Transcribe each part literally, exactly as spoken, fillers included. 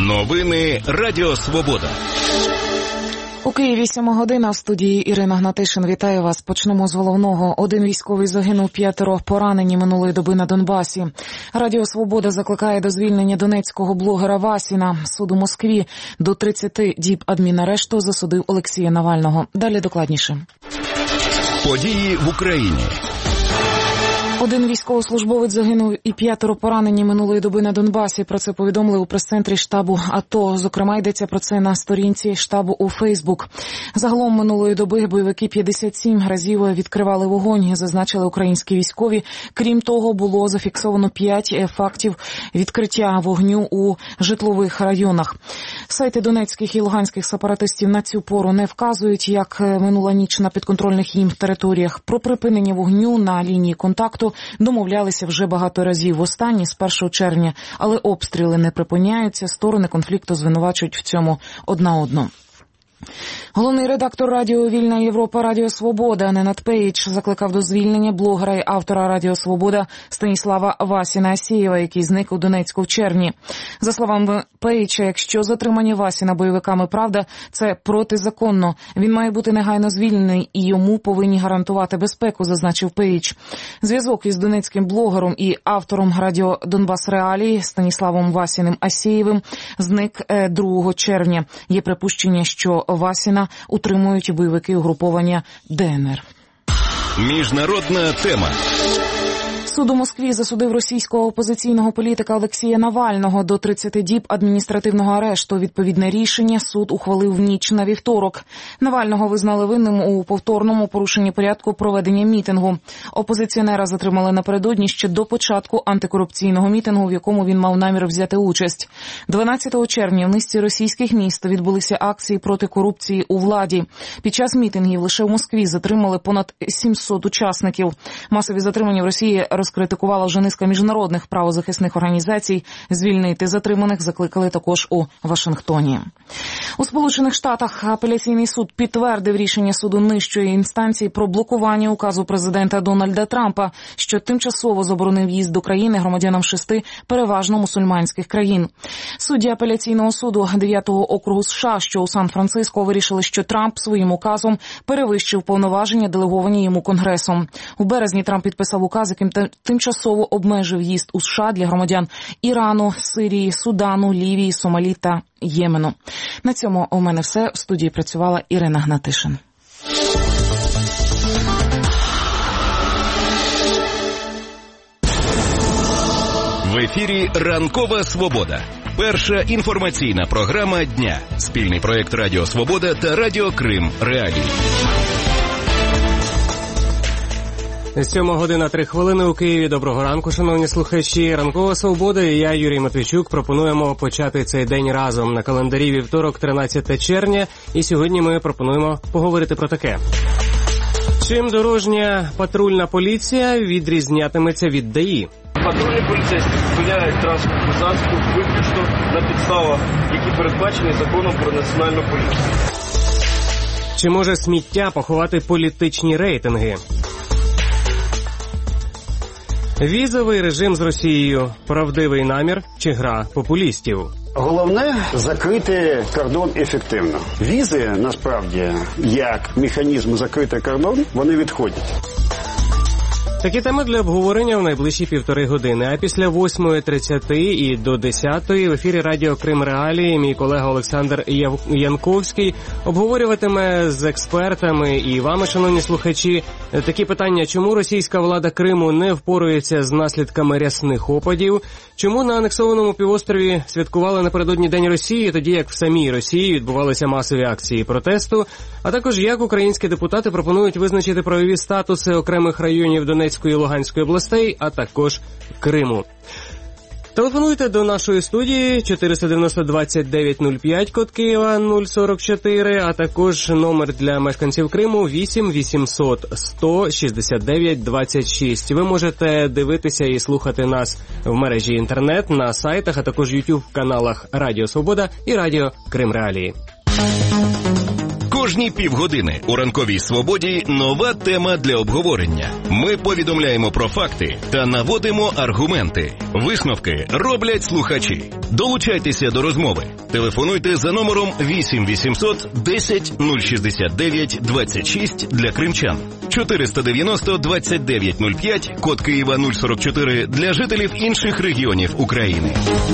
Новини Радіо Свобода. У Києві сьома година, в студії Ірина Гнатишин. Вітаю вас. Почнемо з головного. Один військовий загинув, п'ятеро поранені минулої доби на Донбасі. Радіо Свобода закликає до звільнення донецького блогера Васіна. Суд у Москві до тридцяти діб адмінарешту засудив Олексія Навального. Далі докладніше. Події в Україні. Один військовослужбовець загинув і п'ятеро поранені минулої доби на Донбасі. Про це повідомили у прес-центрі штабу АТО. Зокрема, йдеться про це на сторінці штабу у Фейсбук. Загалом минулої доби бойовики п'ятдесят сім разів відкривали вогонь, зазначили українські військові. Крім того, було зафіксовано п'ять фактів відкриття вогню у житлових районах. Сайти донецьких і луганських сепаратистів на цю пору не вказують, як минула ніч на підконтрольних їм територіях. Про припинення вогню на лінії контакту домовлялися вже багато разів, востаннє з першого червня, але обстріли не припиняються, сторони конфлікту звинувачують в цьому одна одну. Головний редактор радіо «Вільна Європа» Радіо Свобода Ненад Пейдж закликав до звільнення блогера і автора Радіо Свобода Станіслава Васіна Асєєва, який зник у Донецьку в червні. За словами Пейджа, якщо затримання Васіна бойовиками правда, це протизаконно. Він має бути негайно звільнений і йому повинні гарантувати безпеку, зазначив Пейдж. Зв'язок із донецьким блогером і автором радіо «Донбас Реалії» Станіславом Васіним Асєєвим зник другого червня. Є припущення, що Васіна утримують бойовики угруповання ДНР. Міжнародна тема. Суд у Москві засудив російського опозиційного політика Олексія Навального до тридцяти діб адміністративного арешту. Відповідне рішення суд ухвалив в ніч на вівторок. Навального визнали винним у повторному порушенні порядку проведення мітингу. Опозиціонера затримали напередодні ще до початку антикорупційного мітингу, в якому він мав намір взяти участь. дванадцятого червня в низці російських міст відбулися акції проти корупції у владі. Під час мітингів лише в Москві затримали понад сімсот учасників. Масові затримання в Росії розкритикувала вже низка міжнародних правозахисних організацій. Звільнити затриманих закликали також у Вашингтоні. У Сполучених Штатах апеляційний суд підтвердив рішення суду нижчої інстанції про блокування указу президента Дональда Трампа, що тимчасово заборонив в'їзд до країни громадянам шести переважно мусульманських країн. Судді апеляційного суду дев'ятого округу США, що у Сан-Франциско, вирішили, що Трамп своїм указом перевищив повноваження, делеговані йому Конгресом. У березні Трамп підписав указ, яким тимчасово обмежив в'їзд у США для громадян Ірану, Сирії, Судану, Лівії, Сомалі та Ємену. На цьому у мене все. В студії працювала Ірина Гнатишин. В ефірі «Ранкова Свобода». Перша інформаційна програма дня. Спільний проєкт Радіо Свобода та Радіо Крим Реалії. Сьома година, три хвилини у Києві. Доброго ранку, шановні слухачі. Ранкова Свобода і я, Юрій Матвійчук, пропонуємо почати цей день разом. На календарі вівторок, тринадцяте червня, і сьогодні ми пропонуємо поговорити про таке. Чим дорожня патрульна поліція відрізнятиметься від ДАІ? Патрульні поліцейські зупиняють транспортний засіб виключно на підставах, які передбачені законом про національну поліцію. Чи може сміття поховати політичні рейтинги? Візовий режим з Росією – правдивий намір чи гра популістів? Головне – закрити кордон ефективно. Візи, насправді, як механізм закрити кордон, вони відходять. Такі теми для обговорення в найближчі півтори години. А після восьмої тридцяти і до десятої в ефірі Радіо Крим Реалії мій колега Олександр Янковський обговорюватиме з експертами і вами, шановні слухачі, такі питання: чому російська влада Криму не впорується з наслідками рясних опадів, чому на анексованому півострові святкували напередодні День Росії, тоді як в самій Росії відбувалися масові акції протесту, а також як українські депутати пропонують визначити правові статуси окремих районів Донецької і Луганської областей, а також Криму. Телефонуйте до нашої студії чотириста дев'яносто двадцять дев'ять нуль п'ять, код Києва нуль сорок чотири, а також номер для мешканців Криму вісім вісімсот сто шістдесят дев'ять двадцять шість. Ви можете дивитися і слухати нас в мережі інтернет, на сайтах, а також ютуб каналах Радіо Свобода і Радіо Крим Реалії. Кожні півгодини у ранковій свободі нова тема для обговорення. Ми повідомляємо про факти та наводимо аргументи. Висновки роблять слухачі. Долучайтеся до розмови. Телефонуйте за номером вісім вісімсот десять нуль шістдесят дев'ять двадцять шість для кримчан, чотириста дев'яносто двадцять дев'ять нуль п'ять, код Києва нуль сорок чотири для жителів інших регіонів України.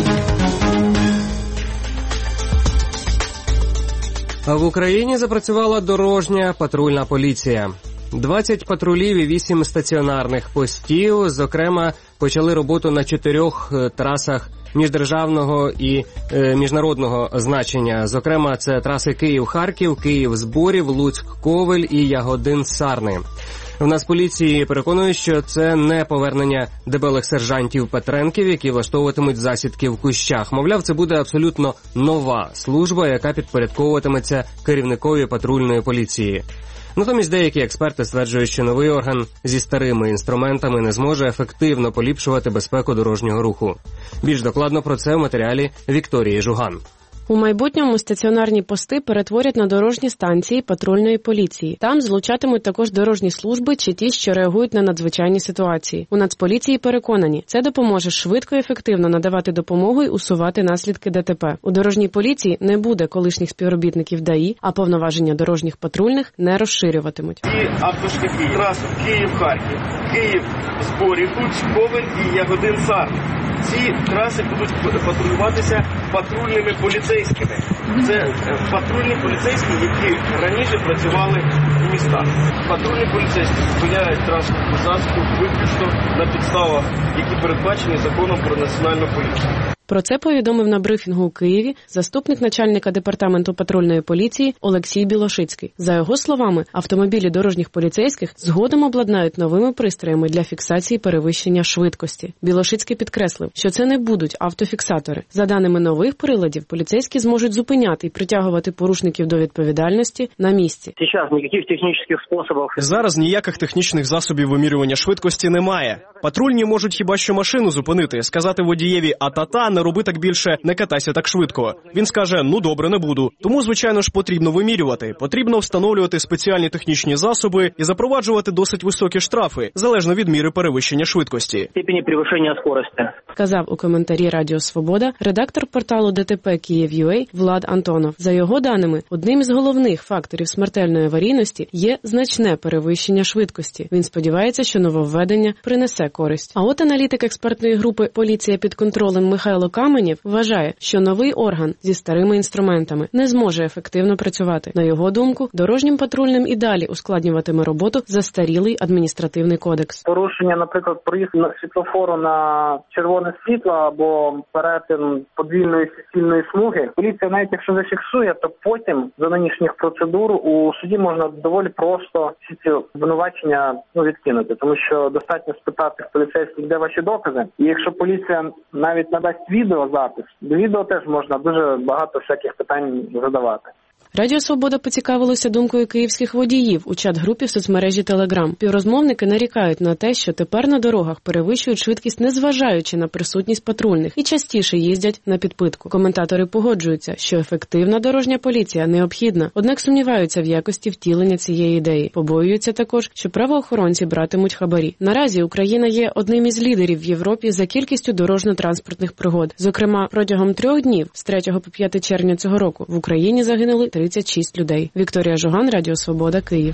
А в Україні запрацювала дорожня патрульна поліція. двадцять патрулів і вісім стаціонарних постів, зокрема, почали роботу на чотирьох трасах міждержавного і е, міжнародного значення. Зокрема, це траси Київ-Харків, Київ-Зборів, Луцьк-Ковель і Ягодин-Сарни. В Нацполіції переконують, що це не повернення дебелих сержантів-петренків, які влаштовуватимуть засідки в кущах. Мовляв, це буде абсолютно нова служба, яка підпорядковуватиметься керівникові патрульної поліції. Натомість деякі експерти стверджують, що новий орган зі старими інструментами не зможе ефективно поліпшувати безпеку дорожнього руху. Більш докладно про це в матеріалі Вікторії Жуган. У майбутньому стаціонарні пости перетворять на дорожні станції патрульної поліції. Там злучатимуть також дорожні служби чи ті, що реагують на надзвичайні ситуації. У Нацполіції переконані, це допоможе швидко і ефективно надавати допомогу і усувати наслідки ДТП. У дорожній поліції не буде колишніх співробітників ДАІ, а повноваження дорожніх патрульних не розширюватимуть. І автошляхи, трасу Київ-Харків, Київ-Зборів, Луцьк-Ковель і Ягодин-Сарни. Ці траси будуть патрулюватися патрульними поліцейськими. Це патрульні поліцейські, які раніше працювали в містах. Патрульні поліцейські зупиняють транспортний засіб виключно на підставах, які передбачені законом про національну поліцію. Про це повідомив на брифінгу у Києві заступник начальника департаменту патрульної поліції Олексій Білошицький. За його словами, автомобілі дорожніх поліцейських згодом обладнають новими пристроями для фіксації перевищення швидкості. Білошицький підкреслив, що це не будуть автофіксатори. За даними нових приладів, поліцейські зможуть зупиняти і притягувати порушників до відповідальності на місці. Зараз ніяких технічних способів. Зараз ніяких технічних засобів вимірювання швидкості немає. Патрульні можуть хіба що машину зупинити, сказати водієві «а-та-та», не роби так більше, не катайся так швидко. Він скаже «ну добре, не буду». Тому, звичайно ж, потрібно вимірювати. Потрібно встановлювати спеціальні технічні засоби і запроваджувати досить високі штрафи, залежно від міри перевищення швидкості. Степені перевищення швидкості. Сказав у коментарі Радіо Свобода редактор порталу ДТП Київ.ua Влад Антонов. За його даними, одним із головних факторів смертельної аварійності є значне перевищення швидкості. Він сподівається, що нововведення принесе користь. А от аналітик експертної групи «Поліція під контролем» Михайло Каменєв вважає, що новий орган зі старими інструментами не зможе ефективно працювати. На його думку, дорожнім патрульним і далі ускладнюватиме роботу застарілий адміністративний кодекс. Порушення, наприклад, проїзд на світлофору на червоне світло або перетин подвійної суцільної смуги. Поліція навіть якщо зафіксує, то потім за нинішніх процедур у суді можна доволі просто всі ці обвинувачення ну, відкинути, тому що достатньо спитати в поліцейських, де ваші докази. І якщо поліція навіть надасть відеозапис, до відео теж можна дуже багато всяких питань задавати. Радіо Свобода поцікавилося думкою київських водіїв у чат-групі в соцмережі Телеграм. Співрозмовники нарікають на те, що тепер на дорогах перевищують швидкість, незважаючи на присутність патрульних, і частіше їздять на підпитку. Коментатори погоджуються, що ефективна дорожня поліція необхідна, однак сумніваються в якості втілення цієї ідеї. Побоюються також, що правоохоронці братимуть хабарі. Наразі Україна є одним із лідерів в Європі за кількістю дорожньо-транспортних пригод. Зокрема, протягом трьох днів з третього по п'яте червня цього року в Україні загинули тридцять шість людей. Вікторія Жуган, Радіо Свобода, Київ.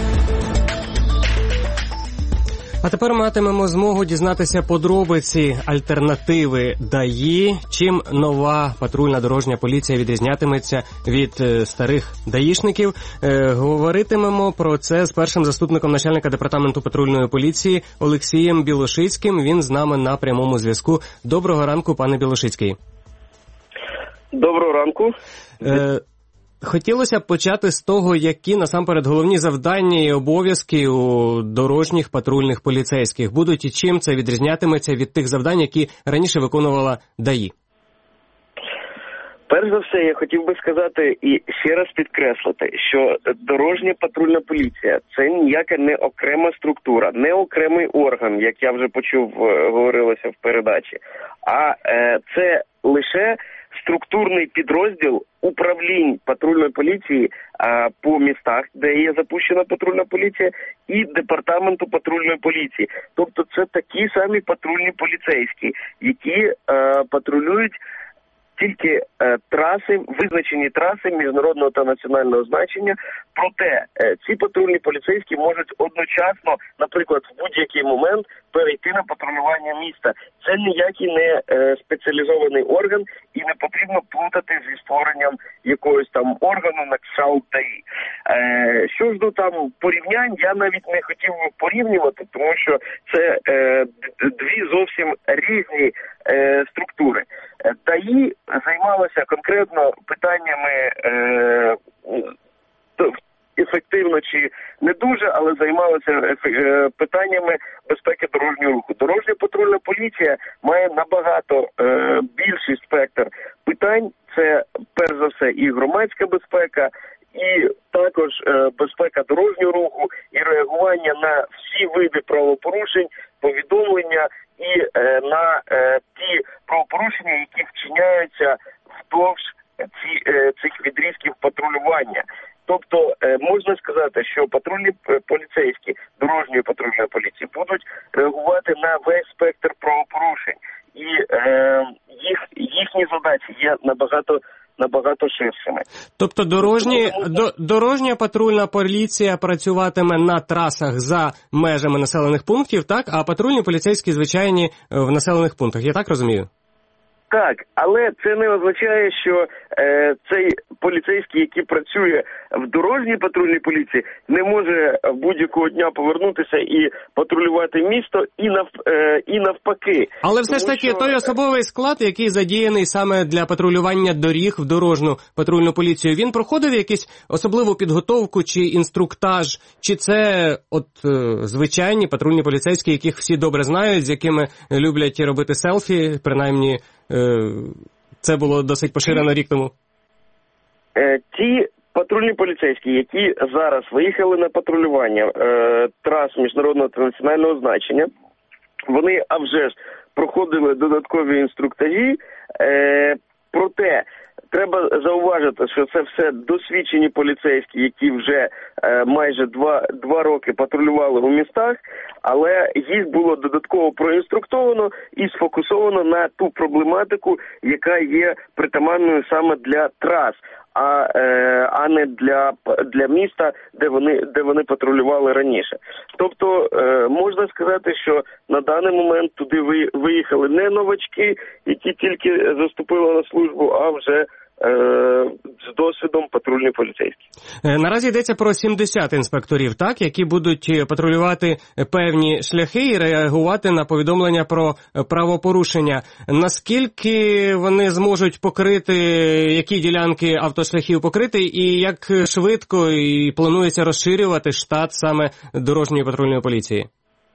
А тепер матимемо змогу дізнатися подробиці альтернативи ДАІ, чим нова патрульна дорожня поліція відрізнятиметься від е, старих даїшників. Е, говоритимемо про це з першим заступником начальника департаменту патрульної поліції Олексієм Білошицьким. Він з нами на прямому зв'язку. Доброго ранку, пане Білошицький. Доброго ранку. Е, Хотілося б почати з того, які насамперед головні завдання і обов'язки у дорожніх патрульних поліцейських будуть і чим це відрізнятиметься від тих завдань, які раніше виконувала ДАІ. Перш за все, я хотів би сказати і ще раз підкреслити, що дорожня патрульна поліція – це ніяка не окрема структура, не окремий орган, як я вже почув, говорилося в передачі, а е, це лише структурний підрозділ управлінь патрульної поліції а, по містах, де є запущена патрульна поліція, і департаменту патрульної поліції. Тобто це такі самі патрульні поліцейські, які а, патрулюють тільки е, траси, визначені траси міжнародного та національного значення. Проте е, ці патрульні поліцейські можуть одночасно, наприклад, в будь-який момент перейти на патрулювання міста. Це ніякий не е, спеціалізований орган, і не потрібно плутати зі створенням якогось там органу на кшталт ДАІ. Е, що ж до там порівнянь, я навіть не хотів би порівнювати, тому що це е, дві зовсім різні е, структури. ДАІ займалося конкретно питаннями е, ефективно чи не дуже, але займалася е, питаннями безпеки дорожнього руху. Дорожня патрульна поліція має набагато е, більший спектр питань. Це, перш за все, і громадська безпека, і також е, безпека дорожнього руху, і реагування на всі види правопорушень, повідомлення і е, на е, ті правопорушення, які вчиняються вздовж ці, е, цих відрізків патрулювання. Тобто е, можна сказати, що патрульні поліцейські дорожньої патрульної поліції будуть реагувати на весь спектр правопорушень, і е, їх їхні задачі є набагато набагато ширшими. Тобто дорожні, до, дорожня патрульна поліція працюватиме на трасах за межами населених пунктів, так? А патрульні поліцейські звичайні в населених пунктах. Я так розумію? Так, але це не означає, що е, цей поліцейський, який працює в дорожній патрульній поліції, не може будь-якого дня повернутися і патрулювати місто, і нав, е, і навпаки. Але все ж таки, що... той особовий склад, який задіяний саме для патрулювання доріг в дорожню патрульну поліцію, він проходив якусь особливу підготовку чи інструктаж, чи це от е, звичайні патрульні поліцейські, яких всі добре знають, з якими люблять робити селфі, принаймні це було досить поширено рік тому? Ті патрульні поліцейські, які зараз виїхали на патрулювання е, трас міжнародного та національного значення, вони, а вже ж, проходили додаткові інструктажі, е, проте треба зауважити, що це все досвідчені поліцейські, які вже е, майже два, два роки патрулювали у містах, але їх було додатково проінструктовано і сфокусовано на ту проблематику, яка є притаманною саме для трас, а, е, а не для, для міста, де вони, де вони патрулювали раніше. Тобто е, можна сказати, що на даний момент туди виїхали не новачки, які тільки заступили на службу, а вже з досвідом патрульні поліцейські. Наразі йдеться про сімдесят інспекторів, так, які будуть патрулювати певні шляхи і реагувати на повідомлення про правопорушення. Наскільки вони зможуть покрити, які ділянки автошляхів покрити, і як швидко і планується розширювати штат саме дорожньої патрульної поліції?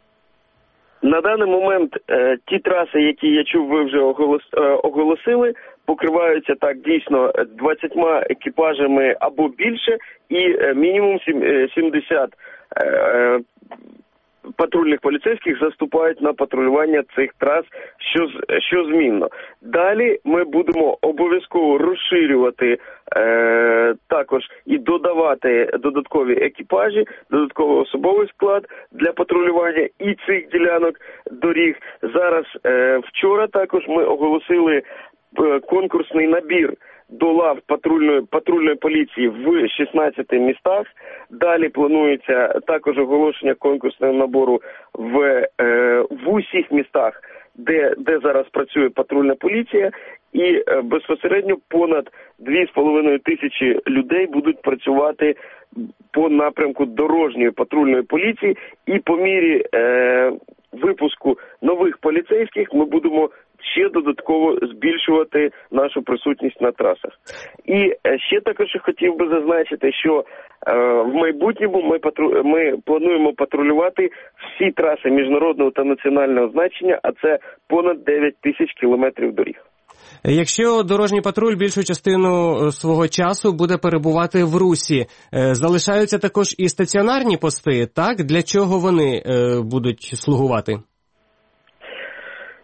На даний момент е, ті траси, які я чув, ви вже оголос, е, оголосили, покриваються так дійсно двадцятьма екіпажами або більше, і е, мінімум сімдесят е, патрульних поліцейських заступають на патрулювання цих трас щозмінно. Далі ми будемо обов'язково розширювати е, також і додавати додаткові екіпажі, додатковий особовий склад для патрулювання і цих ділянок доріг. Зараз е, вчора також ми оголосили е, конкурсний набір до лав патрульної, патрульної поліції в шістнадцяти містах. Далі планується також оголошення конкурсного набору в, е, в усіх містах, де, де зараз працює патрульна поліція. І е, безпосередньо понад дві з половиною тисячі людей будуть працювати по напрямку дорожньої патрульної поліції. І по мірі е, випуску нових поліцейських ми будемо ще додатково збільшувати нашу присутність на трасах. І ще також хотів би зазначити, що е, в майбутньому ми, патру... ми плануємо патрулювати всі траси міжнародного та національного значення, а це понад дев'ять тисяч кілометрів доріг. Якщо дорожній патруль більшу частину свого часу буде перебувати в русі, залишаються також і стаціонарні пости, так? Для чого вони будуть слугувати?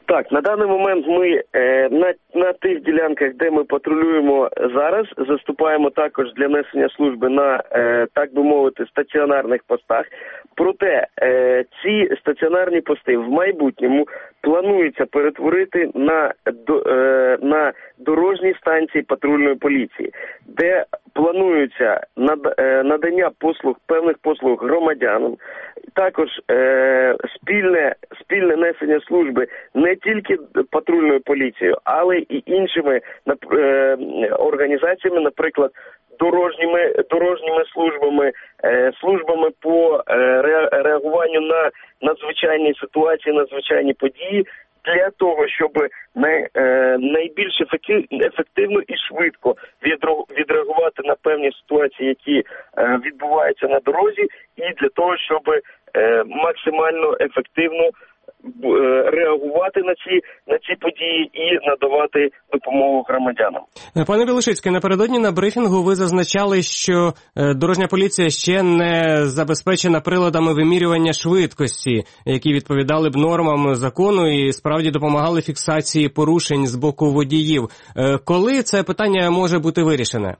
Так, на даний момент ми е, на, на тих ділянках, де ми патрулюємо зараз, заступаємо також для несення служби на, е, так би мовити, стаціонарних постах. Проте е, ці стаціонарні пости в майбутньому планується перетворити на, до, е, на дорожні станції патрульної поліції, де планується над, е, надання послуг, певних послуг громадянам, також е, спільне, спільне несення служби не тільки патрульною поліцією, але і іншими е, організаціями, наприклад, дорожніми, дорожніми службами, е, службами по е, реагуванню на надзвичайні ситуації, надзвичайні події, для того, щоб най, е, найбільш ефективно і швидко відреагувати на певні ситуації, які е, відбуваються на дорозі, і для того, щоб е, максимально ефективно реагувати на ці, на ці події і надавати допомогу громадянам. Пане Білошицький, напередодні на брифінгу ви зазначали, що дорожня поліція ще не забезпечена приладами вимірювання швидкості, які відповідали б нормам закону і справді допомагали фіксації порушень з боку водіїв. Коли це питання може бути вирішене?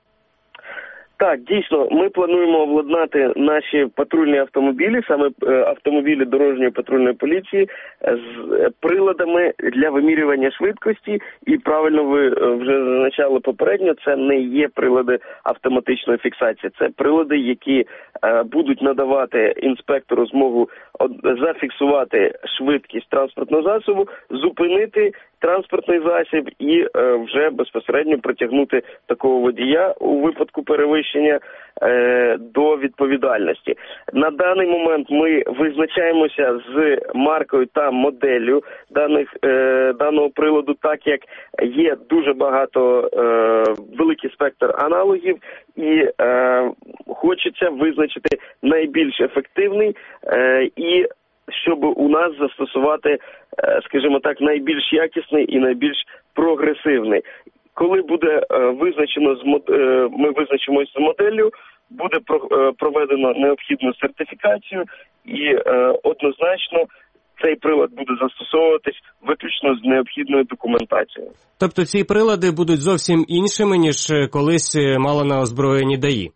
Так, дійсно, ми плануємо обладнати наші патрульні автомобілі, саме автомобілі дорожньої патрульної поліції, з приладами для вимірювання швидкості. І правильно ви вже зазначали попередньо, це не є прилади автоматичної фіксації. Це прилади, які будуть надавати інспектору змогу зафіксувати швидкість транспортного засобу, зупинити транспортний засіб і е, вже безпосередньо притягнути такого водія у випадку перевищення е, до відповідальності. На даний момент ми визначаємося з маркою та моделлю даних, е, даного приладу, так як є дуже багато, е, великий спектр аналогів, і е, хочеться визначити найбільш ефективний е, і щоб у нас застосувати, скажімо так, найбільш якісний і найбільш прогресивний. Коли буде визначено, ми визначимося з моделлю, буде проведено необхідну сертифікацію і однозначно цей прилад буде застосовуватись виключно з необхідною документацією. Тобто ці прилади будуть зовсім іншими, ніж колись мало на озброєнні ДАІ?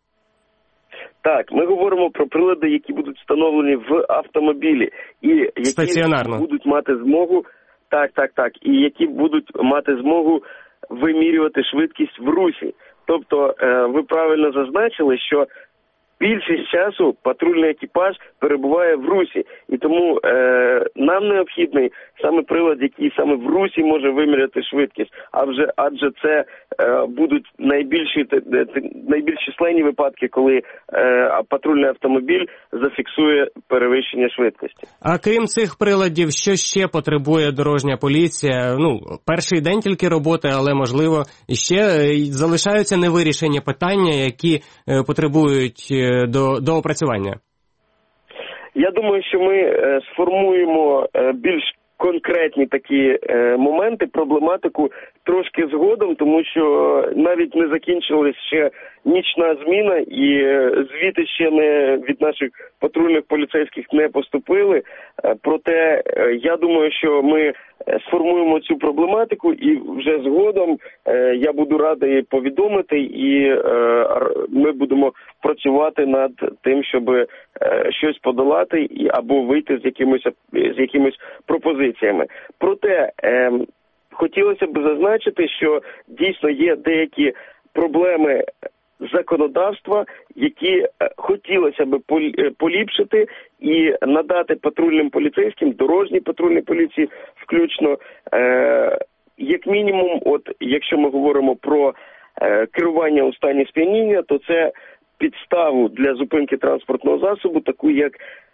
Так, ми говоримо про прилади, які будуть встановлені в автомобілі і які стаціонарно будуть мати змогу, так, так, так, і які будуть мати змогу вимірювати швидкість в русі. Тобто, ви правильно зазначили, що більшість часу патрульний екіпаж перебуває в русі, і тому е, нам необхідний саме прилад, який саме в русі може виміряти швидкість, а вже адже це е, будуть найбільші найбільш численні випадки, коли е, патрульний автомобіль зафіксує перевищення швидкості. А крім цих приладів, що ще потребує дорожня поліція? Ну, перший день тільки роботи, але можливо ще залишаються невирішені питання, які е, потребують до, до опрацювання? Я думаю, що ми е, сформуємо е, більш конкретні такі е, моменти, проблематику трошки згодом, тому що навіть не закінчилась ще нічна зміна і е, звіти ще не від наших патрульних поліцейських не поступили. Е, проте е, я думаю, що ми сформуємо цю проблематику і вже згодом е, я буду радий повідомити і е, ми будемо працювати над тим, щоб е, щось подолати і, або вийти з якимось, з якимось пропозиціями. Проте е, хотілося б зазначити, що дійсно є деякі проблеми законодавства, які хотілося б поліпшити і надати патрульним поліцейським, дорожній патрульній поліції включно, е, як мінімум, от якщо ми говоримо про е, керування у стані сп'яніння, то це підставу для зупинки транспортного засобу, таку як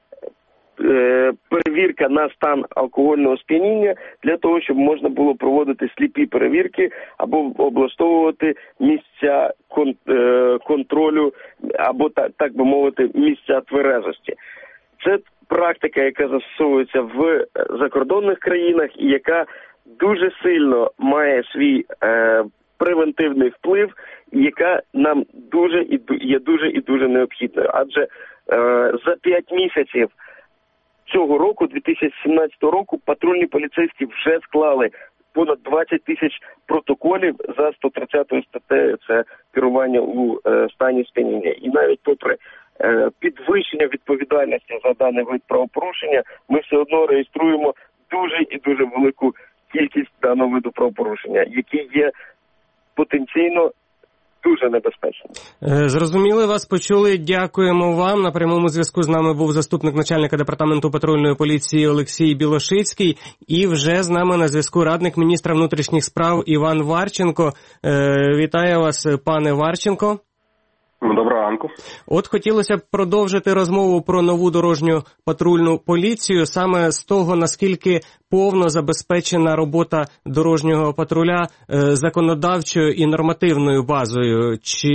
е, перевірка на стан алкогольного сп'яніння, для того, щоб можна було проводити сліпі перевірки або облаштовувати місця кон, е, контролю, або, так, так би мовити, місця тверезості. Це практика, яка застосовується в закордонних країнах і яка дуже сильно має свій е, превентивний вплив, і яка нам дуже і є дуже і дуже необхідною. Адже е, за п'ять місяців цього року, дві тисячі сімнадцятого року, патрульні поліцейські вже склали понад двадцять тисяч протоколів за сто тридцятою статтею, це керування у е, стані сп'яніння. І навіть попри е, підвищення відповідальності за даний вид правопорушення, ми все одно реєструємо дуже і дуже велику кількість даного виду правопорушення, які є потенційно дуже небезпечно. Зрозуміли вас, почули. Дякуємо вам. На прямому зв'язку з нами був заступник начальника департаменту патрульної поліції Олексій Білошицький. І вже з нами на зв'язку радник міністра внутрішніх справ Іван Варченко. Вітаю вас, пане Варченко. Доброго ранку. От хотілося б продовжити розмову про нову дорожню патрульну поліцію, саме з того, наскільки повно забезпечена робота дорожнього патруля е, законодавчою і нормативною базою. Чи,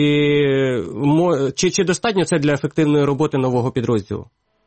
чи, чи достатньо це для ефективної роботи нового підрозділу?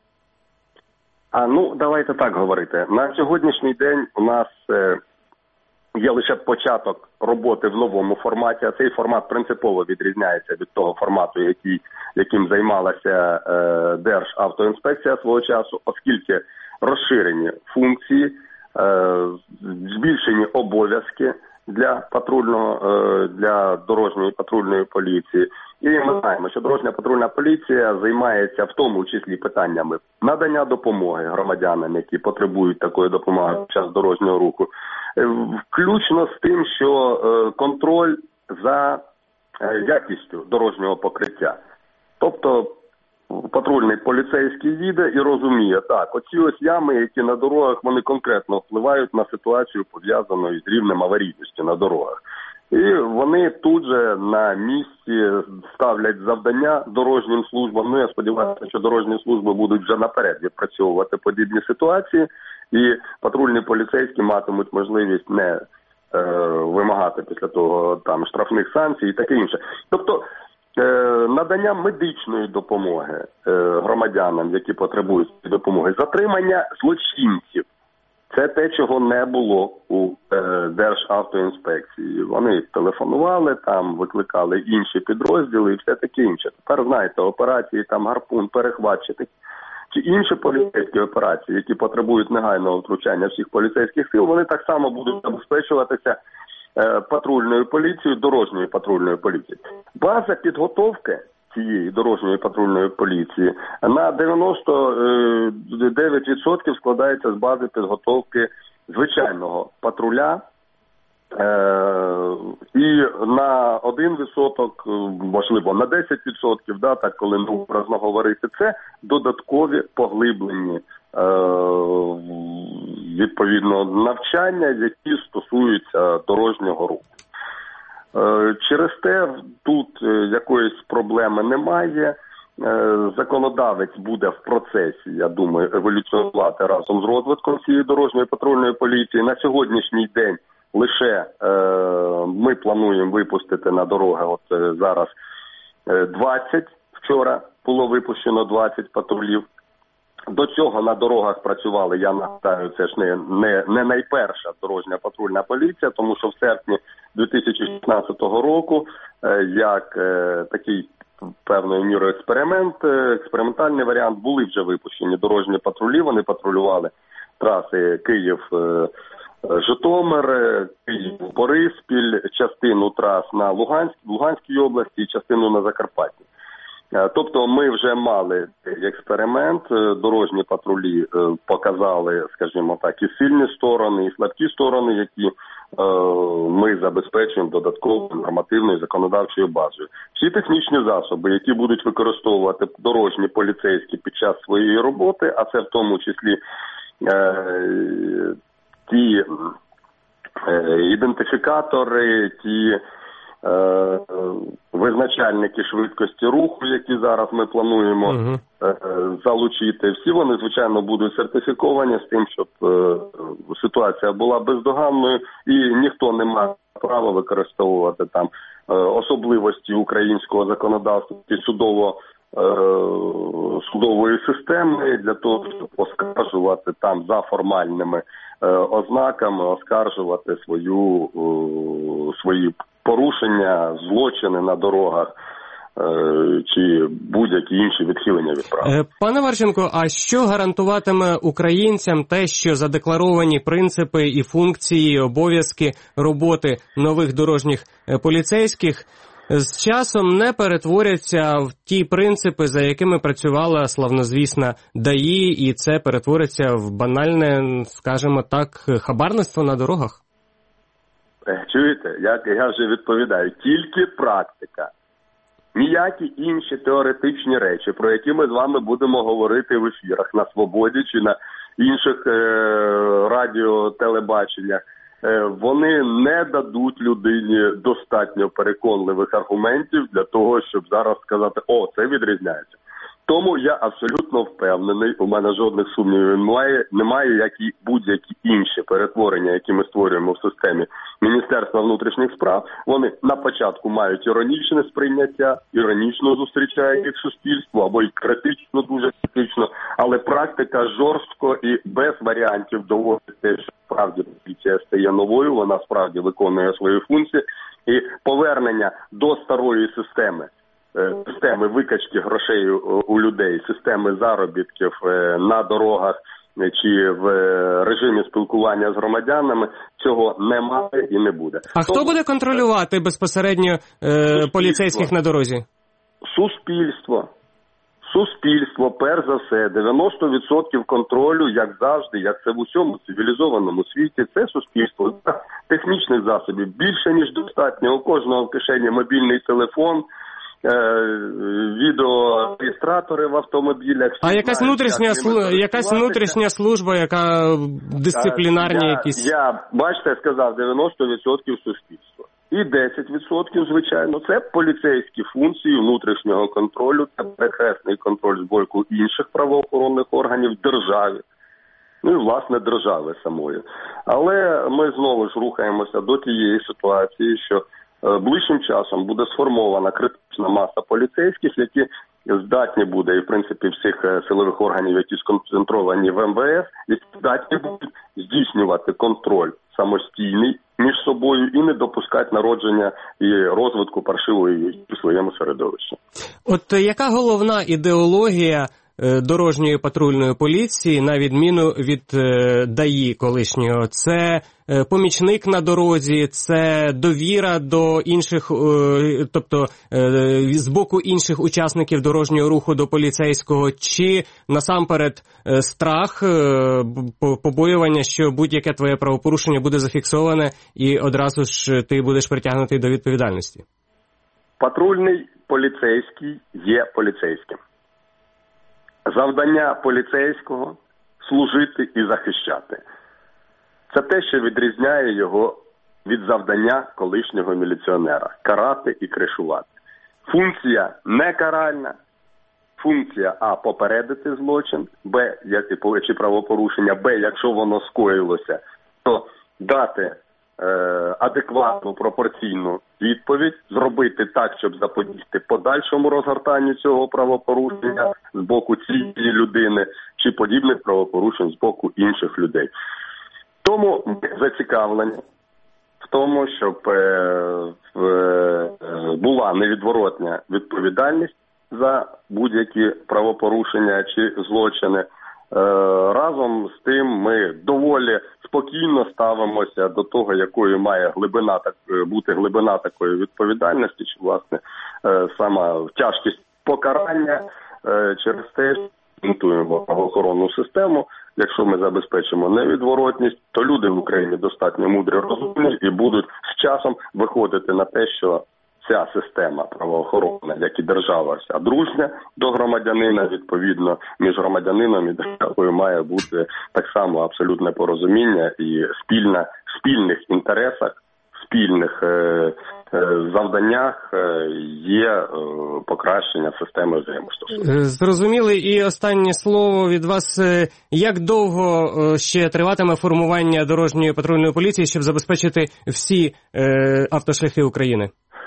А, ну, давайте так говорити. На сьогоднішній день у нас е, є лише початок роботи в новому форматі, а цей формат принципово відрізняється від того формату, який, яким займалася е, Державтоінспекція свого часу, оскільки розширені функції, е, збільшені обов'язки для патрульного, е, для дорожньої патрульної поліції. І ми знаємо, що дорожня патрульна поліція займається в тому числі питаннями надання допомоги громадянам, які потребують такої допомоги під час дорожнього руху, включно з тим, що контроль за якістю дорожнього покриття. Тобто патрульний поліцейський їде і розуміє, так, оці ось ями, які на дорогах, вони конкретно впливають на ситуацію, пов'язану із рівнем аварійності на дорогах. І вони тут же на місці ставлять завдання дорожнім службам. Ну, я сподіваюся, що дорожні служби будуть вже наперед відпрацьовувати подібні ситуації, і патрульні поліцейські матимуть можливість не е, вимагати після того там штрафних санкцій і таке інше. Тобто е, надання медичної допомоги е, громадянам, які потребують допомоги, затримання злочинців. Це те, чого не було у е, Державтоінспекції. Вони телефонували, там викликали інші підрозділи і все таке інше. Тепер, знаєте, операції там «Гарпун», «Перехват» чи, чи інші поліцейські операції, які потребують негайного втручання всіх поліцейських сил, вони так само будуть забезпечуватися е, патрульною поліцією, дорожньою патрульною поліцією. База підготовки цієї дорожньої патрульної поліції на дев'яносто дев'ять відсотків складається з бази підготовки звичайного патруля, е- і на один відсоток, можливо, на десять відсотків, да, так, коли ми образно говорити, це додаткові поглиблені е- відповідно навчання, які стосуються дорожнього руху. Через те тут якоїсь проблеми немає. Законодавець буде в процесі, я думаю, еволюціонувати разом з розвитком цієї дорожньої патрульної поліції. На сьогоднішній день лише е, ми плануємо випустити на дороги, от е, зараз е, двадцять, вчора було випущено двадцять патрулів. До цього на дорогах працювали, я нагадаю, це ж не, не, не найперша дорожня патрульна поліція, тому що в серпні дві тисячі шістнадцятого року, е, як е, такий певною мірою експеримент, е, експериментальний варіант, були вже випущені дорожні патрулі, вони патрулювали траси Київ-Житомир, Київ-Бориспіль, частину трас на Луганськ, Луганській області і частину на Закарпатті. Тобто ми вже мали експеримент, дорожні патрулі показали, скажімо так, і сильні сторони, і слабкі сторони, які ми забезпечуємо додатковою нормативною законодавчою базою. Всі технічні засоби, які будуть використовувати дорожні поліцейські під час своєї роботи, а це в тому числі ті ідентифікатори, ті Е, визначальники швидкості руху, які зараз ми плануємо uh-huh. е, залучити. Всі вони, звичайно, будуть сертифіковані з тим, щоб е, ситуація була бездоганною і ніхто не має права використовувати там е, особливості українського законодавства і судово, е, судової системи для того, щоб оскаржувати там за формальними е, ознаками, оскаржувати свою, е, свої порушення, злочини на дорогах. чи будь-які інші відхилення від права. Пане Варченко, а що гарантуватиме українцям те, що задекларовані принципи і функції, обов'язки роботи нових дорожніх поліцейських з часом не перетворяться в ті принципи, за якими працювала славнозвісна ДАІ, і це перетвориться в банальне, скажімо так, хабарництво на дорогах? Чуєте, я, я вже відповідаю, тільки практика. Ніякі інші теоретичні речі, про які ми з вами будемо говорити в ефірах на Свободі чи на інших е- радіо, телебаченнях, е- вони не дадуть людині достатньо переконливих аргументів для того, щоб зараз сказати, о, це відрізняється. Тому я абсолютно впевнений, у мене жодних сумнівів немає, немає, як і будь-які інші перетворення, які ми створюємо в системі Міністерства внутрішніх справ. Вони на початку мають іронічне сприйняття, іронічно зустрічає їх суспільство, або й критично, дуже критично, але практика жорстко і без варіантів доводить те, що справді поліція стає новою, вона справді виконує свої функції, і повернення до старої системи, системи викачки грошей у людей, системи заробітків на дорогах чи в режимі спілкування з громадянами, цього немає і не буде. А хто Тому... буде контролювати безпосередньо е, поліцейських на дорозі? Суспільство. Суспільство, перш за все, дев'яносто відсотків контролю, як завжди, як це в усьому цивілізованому світі, це суспільство. Технічних засобів більше, ніж достатньо. У кожного в кишені мобільний телефон, відеореєстратори в автомобілях. А якась внутрішня слу... якась внутрішня служба, яка дисциплінарні я, якісь? Я, бачите, сказав, дев'яносто відсотків суспільства. І десять відсотків, звичайно, це поліцейські функції внутрішнього контролю та перехресний контроль з боку інших правоохоронних органів в державі. Ну і, власне, держави самої. Але ми знову ж рухаємося до тієї ситуації, що ближчим часом буде сформована критична маса поліцейських, які здатні буде, і в принципі всіх силових органів, які сконцентровані в ем ве ес, і здатні будуть здійснювати контроль самостійний між собою і не допускати народження і розвитку паршивої у своєму середовищі. От яка головна ідеологія дорожньої патрульної поліції, на відміну від ДАІ колишнього? Це помічник на дорозі, це довіра до інших, тобто з боку інших учасників дорожнього руху до поліцейського, чи насамперед страх, побоювання, що будь-яке твоє правопорушення буде зафіксоване і одразу ж ти будеш притягнутий до відповідальності? Патрульний поліцейський є поліцейським. Завдання поліцейського – служити і захищати. Це те, що відрізняє його від завдання колишнього міліціонера – карати і кришувати. Функція не каральна, функція А – попередити злочин, Б – чи правопорушення, Б – якщо воно скоїлося, то дати е, адекватну, пропорційну відповідь, зробити так, щоб запобігти подальшому розгортанню цього правопорушення з боку цієї людини чи подібних правопорушень з боку інших людей. Тому ми зацікавлені в тому, щоб е, е, була невідворотня відповідальність за будь-які правопорушення чи злочини. Е, разом з тим ми доволі спокійно ставимося до того, якою має глибина так бути глибина такої відповідальності, чи власне е, сама тяжкість покарання е, через те, що імітуємо правоохоронну систему. Якщо ми забезпечимо невідворотність, то люди в Україні достатньо мудрі, розумні і будуть з часом виходити на те, що ця система правоохоронна, як і держава, вся дружня до громадянина, відповідно, між громадянином і державою має бути так само абсолютне порозуміння і спільна, в спільних інтересах, в спільних е, е, завданнях е, є е, покращення системи взаємостосунків. Зрозуміли. І останнє слово від вас. Як довго ще триватиме формування дорожньої патрульної поліції, щоб забезпечити всі е, автошляхи України?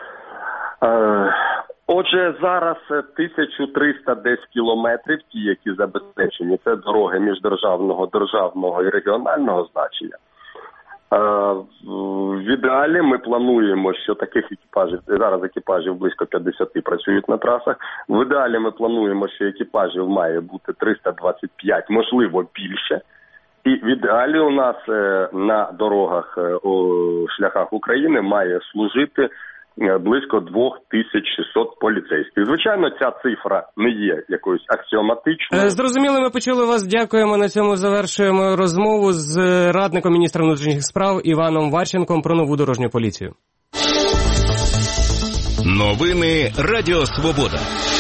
Отже, зараз тисяча триста десь кілометрів, ті, які забезпечені, це дороги міждержавного, державного і регіонального значення. В ідеалі ми плануємо, що таких екіпажів, зараз екіпажів близько п'ятдесят працюють на трасах. В ідеалі ми плануємо, що екіпажів має бути триста двадцять п'ять, можливо більше. І в ідеалі у нас на дорогах, у шляхах України має служити близько дві тисячі шістсот поліцейських. Звичайно, ця цифра не є якоюсь аксіоматичною. Зрозуміло, ми почули вас. Дякуємо. На цьому завершуємо розмову з радником міністра внутрішніх справ Іваном Варченком про нову дорожню поліцію. Новини Радіо Свобода.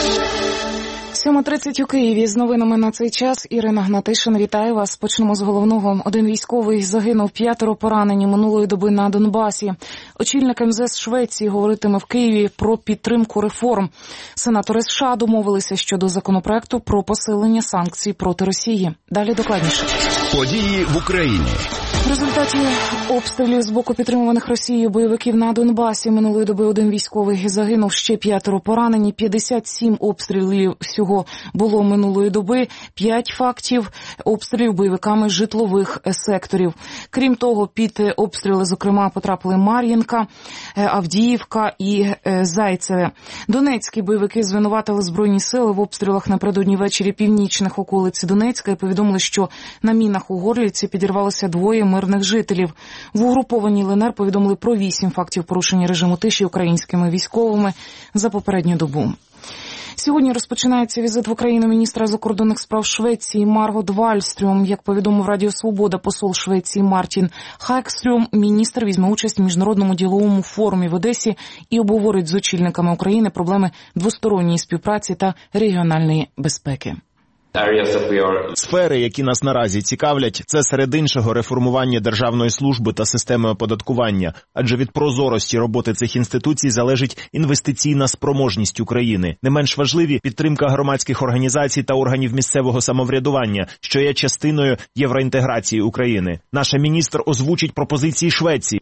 сьома тридцять у Києві. З новинами на цей час Ірина Гнатишин. Вітаю вас. Почнемо з головного. Один військовий загинув, п'ятеро поранені минулої доби на Донбасі. Очільник ем зе ес Швеції говоритиме в Києві про підтримку реформ. Сенатори США домовилися щодо законопроекту про посилення санкцій проти Росії. Далі докладніше. Події в Україні. В результаті обстрілів з боку підтримуваних Росією бойовиків на Донбасі минулої доби один військовий загинув, ще п'ятеро поранені, п'ятдесят сім обстрілів всього було минулої доби, п'ять фактів обстрілів бойовиками житлових секторів. Крім того, під обстріли, зокрема, потрапили Мар'їнка, Авдіївка і Зайцеве. Донецькі бойовики звинуватили Збройні сили в обстрілах напередодні ввечері північних околиць Донецька і повідомили, що на мінах у Горлівці підірвалося двоє мирних жителів. В угрупованій ел ен ер повідомили про вісім фактів порушення режиму тиші українськими військовими за попередню добу. Сьогодні розпочинається візит в Україну міністра закордонних справ Швеції Маргот Вальстрюм. Як повідомив Радіо Свобода посол Швеції Мартін Хакстрюм, міністр візьме участь в міжнародному діловому форумі в Одесі і обговорить з очільниками України проблеми двосторонньої співпраці та регіональної безпеки. Сфери, які нас наразі цікавлять, це серед іншого реформування державної служби та системи оподаткування, адже від прозорості роботи цих інституцій залежить інвестиційна спроможність України. Не менш важливі підтримка громадських організацій та органів місцевого самоврядування, що є частиною євроінтеграції України. Наш міністр озвучить пропозиції Швеції.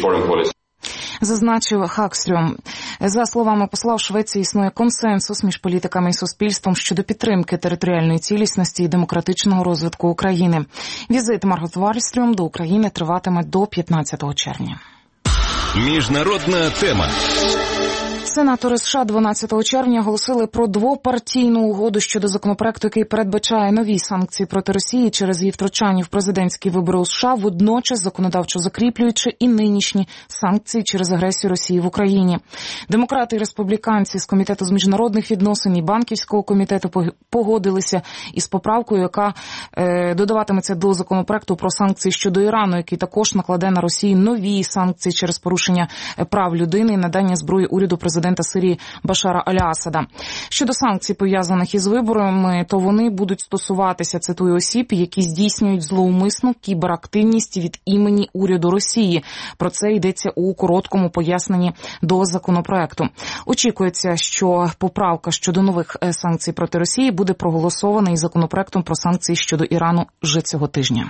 Зазначив Хакстрюм. За словами посла, в Швеції існує консенсус між політиками і суспільством щодо підтримки територіальної цілісності і демократичного розвитку України. Візит Маргот Вальстрюм до України триватиме до п'ятнадцятого червня. Міжнародна тема. Сенатори США дванадцятого червня оголосили про двопартійну угоду щодо законопроекту, який передбачає нові санкції проти Росії через її втручання в президентські вибори у США, водночас законодавчо закріплюючи і нинішні санкції через агресію Росії в Україні. Демократи і республіканці з Комітету з міжнародних відносин і Банківського комітету погодилися із поправкою, яка е, додаватиметься до законопроекту про санкції щодо Ірану, який також накладе на Росію нові санкції через порушення прав людини і надання зброї уряду президента Сирії Башара Аль-Асада. Щодо санкцій, пов'язаних із виборами, то вони будуть стосуватися, цитую, осіб, які здійснюють зловмисну кіберактивність від імені уряду Росії. Про це йдеться у короткому поясненні до законопроекту. Очікується, що поправка щодо нових санкцій проти Росії буде проголосована із законопроектом про санкції щодо Ірану вже цього тижня.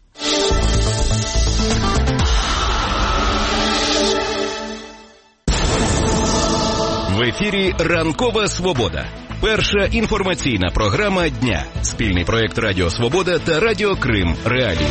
В ефірі «Ранкова Свобода». Перша інформаційна програма дня. Спільний проєкт Радіо Свобода та Радіо Крим Реалії.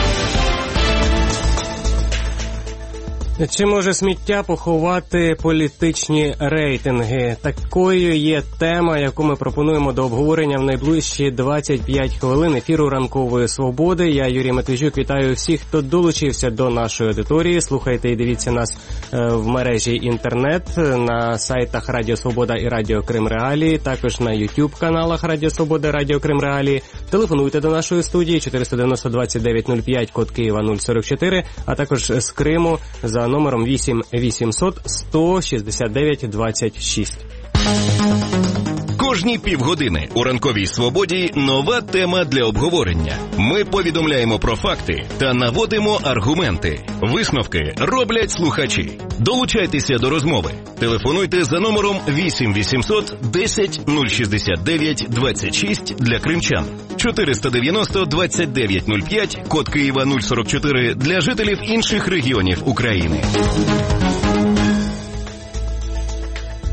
Чи може сміття поховати політичні рейтинги? Такою є тема, яку ми пропонуємо до обговорення в найближчі двадцять п'ять хвилин ефіру «Ранкової Свободи». Я, Юрій Матвійчук, вітаю всіх, хто долучився до нашої аудиторії. Слухайте і дивіться нас в мережі інтернет, на сайтах Радіо Свобода і Радіо Крим Реалії, також на ютуб-каналах Радіо Свобода і Радіо Крим Реалії. Телефонуйте до нашої студії чотириста дев'яносто двадцять дев'ять нуль п'ять, код Києва нуль сорок чотири, а також з Криму за номером вісім вісімсот сто шістдесят дев'ять двадцять шість. Кожні півгодини у «Ранковій Свободі» нова тема для обговорення. Ми повідомляємо про факти та наводимо аргументи. Висновки роблять слухачі. Долучайтеся до розмови. Телефонуйте за номером вісім вісімсот десять нуль шістдесят дев'ять двадцять шість для кримчан. чотириста дев'яносто двадцять дев'ять нуль п'ять, код Києва нуль сорок чотири для жителів інших регіонів України.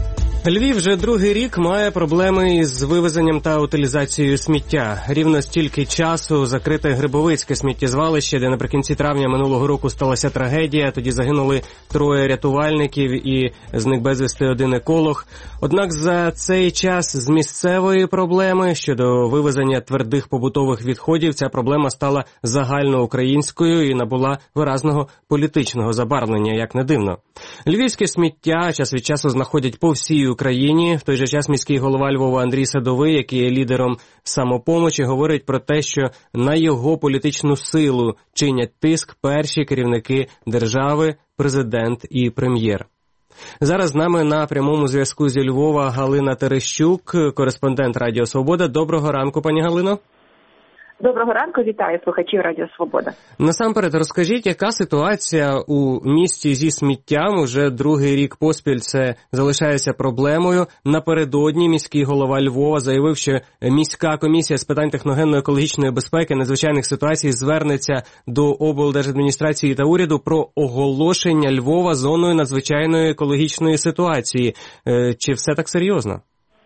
Львів вже другий рік має проблеми із вивезенням та утилізацією сміття. Рівно стільки часу закрите Грибовицьке сміттєзвалище, де наприкінці травня минулого року сталася трагедія. Тоді загинули троє рятувальників і зник безвісти один еколог. Однак за цей час з місцевої проблеми щодо вивезення твердих побутових відходів ця проблема стала загальноукраїнською і набула виразного політичного забарвлення, як не дивно. Львівське сміття час від часу знаходять по всій Україні. В той же час міський голова Львова Андрій Садовий, який є лідером «Самопомочі», говорить про те, що на його політичну силу чинять тиск перші керівники держави, президент і прем'єр. Зараз з нами на прямому зв'язку зі Львова Галина Терещук, кореспондент Радіо Свобода. Доброго ранку, пані Галино. Доброго ранку, вітаю слухачів Радіо Свобода. Насамперед, розкажіть, яка ситуація у місті зі сміттям? Уже другий рік поспіль це залишається проблемою. Напередодні міський голова Львова заявив, що міська комісія з питань техногенно-екологічної безпеки, надзвичайних ситуацій звернеться до облдержадміністрації та уряду про оголошення Львова зоною надзвичайної екологічної ситуації. Чи все так серйозно?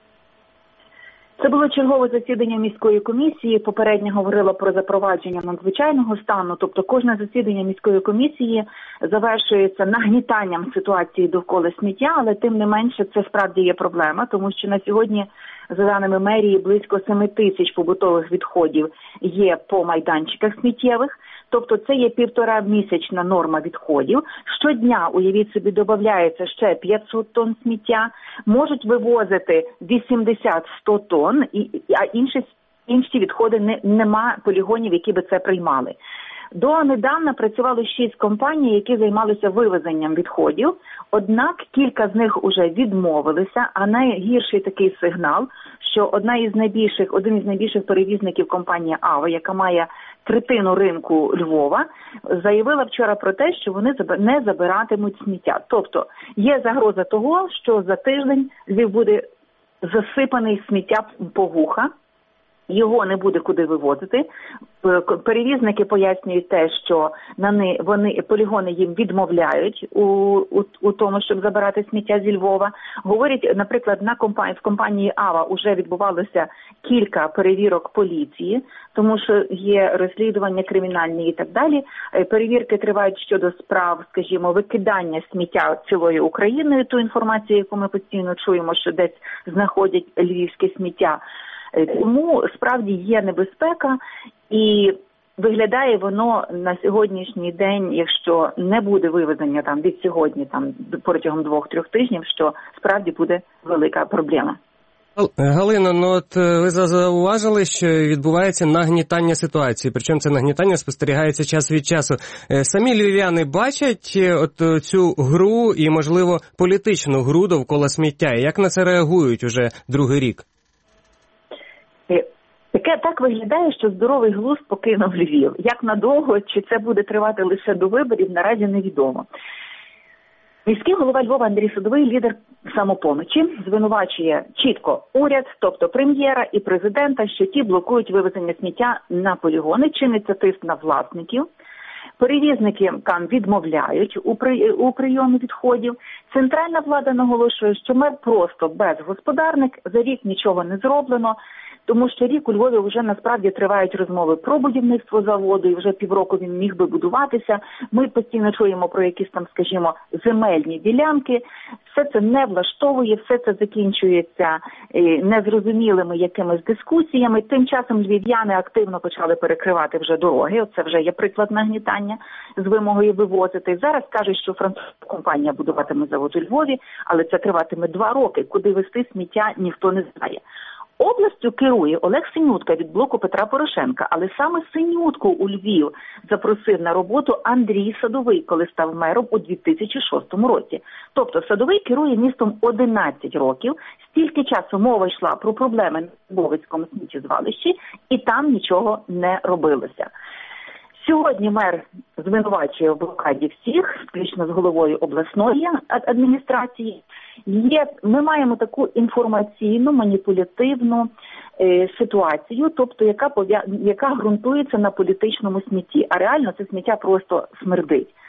Це було чергове засідання міської комісії. Попередньо говорило про запровадження надзвичайного стану. Тобто кожне засідання міської комісії завершується нагнітанням ситуації довкола сміття, але тим не менше це справді є проблема, тому що на сьогодні, за даними мерії, близько семи тисяч побутових відходів є по майданчиках сміттєвих. Тобто це є півтора місячна норма відходів. Щодня, уявіть собі, додається ще п'ятсот тонн сміття. Можуть вивозити вісімдесят-сто тонн, а інші, інші відходи не, нема полігонів, які би це приймали. До недавна працювало шість компаній, які займалися вивезенням відходів, однак кілька з них уже відмовилися, а найгірший такий сигнал, що одна із найбільших, один із найбільших перевізників компанія «Ава», яка має третину ринку Львова, заявила вчора про те, що вони не забиратимуть сміття. Тобто є загроза того, що за тиждень Львів буде засипаний сміття по вуха, його не буде куди вивозити. Перевізники пояснюють те, що на не, вони, полігони їм відмовляють у, у, у тому, щоб забирати сміття зі Львова. Говорять, наприклад, на компанії, в компанії «Ава» вже відбувалося кілька перевірок поліції, тому що є розслідування кримінальні і так далі. Перевірки тривають щодо справ, скажімо, викидання сміття цілою Україною, ту інформацію, яку ми постійно чуємо, що десь знаходять львівське сміття. Тому справді є небезпека, і виглядає воно на сьогоднішній день, якщо не буде вивезення там від сьогодні, там протягом двох-трьох тижнів, що справді буде велика проблема. Галино, ну от ви зауважили, що відбувається нагнітання ситуації, причому це нагнітання спостерігається час від часу. Самі львів'яни бачать от цю гру і, можливо, політичну гру довкола сміття. Як на це реагують уже другий рік? Таке так виглядає, що здоровий глузд покинув Львів. Як надовго, чи це буде тривати лише до виборів, наразі невідомо. Міський голова Львова Андрій Садовий, лідер «Самопомочі», звинувачує чітко уряд, тобто прем'єра і президента, що ті блокують вивезення сміття на полігони, чиниться тиск на власників. Перевізники там відмовляють у, при, у прийомі відходів. Центральна влада наголошує, що мер просто безгосподарник, за рік нічого не зроблено. Тому що рік у Львові вже насправді тривають розмови про будівництво заводу, і вже півроку він міг би будуватися. Ми постійно чуємо про якісь там, скажімо, земельні ділянки. Все це не влаштовує, все це закінчується незрозумілими якимись дискусіями. Тим часом львів'яни активно почали перекривати вже дороги. Оце вже є приклад нагнітання з вимогою вивозити. Зараз кажуть, що французька компанія будуватиме завод у Львові, але це триватиме два роки. Куди везти сміття, ніхто не знає. Областю керує Олег Синютка від блоку Петра Порошенка, але саме Синютку у Львів запросив на роботу Андрій Садовий, коли став мером у дві тисячі шостому році. Тобто Садовий керує містом одинадцять років, стільки часу мова йшла про проблеми на Львовицькому сміттєзвалищі, і там нічого не робилося. Сьогодні мер звинувачує в блокаді всіх, включно з головою обласної адміністрації. Є, ми маємо таку інформаційну, маніпулятивну е, ситуацію, тобто яка, яка ґрунтується на політичному смітті, а реально це сміття просто смердить.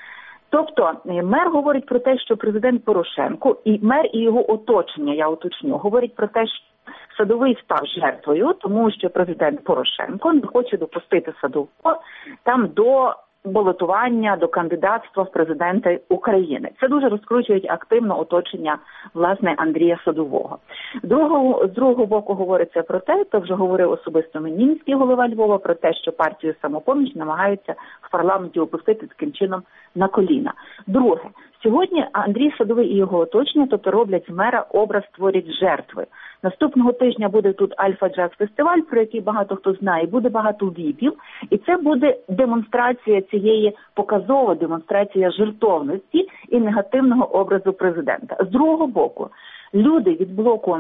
Тобто мер говорить про те, що президент Порошенко, і мер і його оточення, я уточню, говорить про те, що Садовий став жертвою, тому що президент Порошенко не хоче допустити Садового там до балотування, до кандидатства в президенти України. Це дуже розкручують активно оточення, власне, Андрія Садового. Другого, з другого боку говориться про те, то вже говорив особисто мені міський голова Львова, про те, що партію «Самопоміч» намагаються в парламенті опустити таким чином на коліна. Друге, сьогодні Андрій Садовий і його оточення, тобто роблять з мера образ, створять жертви. Наступного тижня буде тут Альфа-Джаз-фестиваль, про який багато хто знає, буде багато віпів, і це буде демонстрація цієї, показова демонстрація жертовності і негативного образу президента. З другого боку, люди від блоку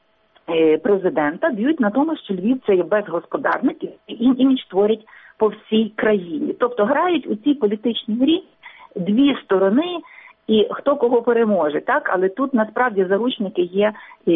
президента б'ють на тому, що Львів – це є безгосподарник, і імідж творять по всій країні. Тобто грають у цій політичній грі дві сторони, і хто кого переможе, так? Але тут насправді заручники є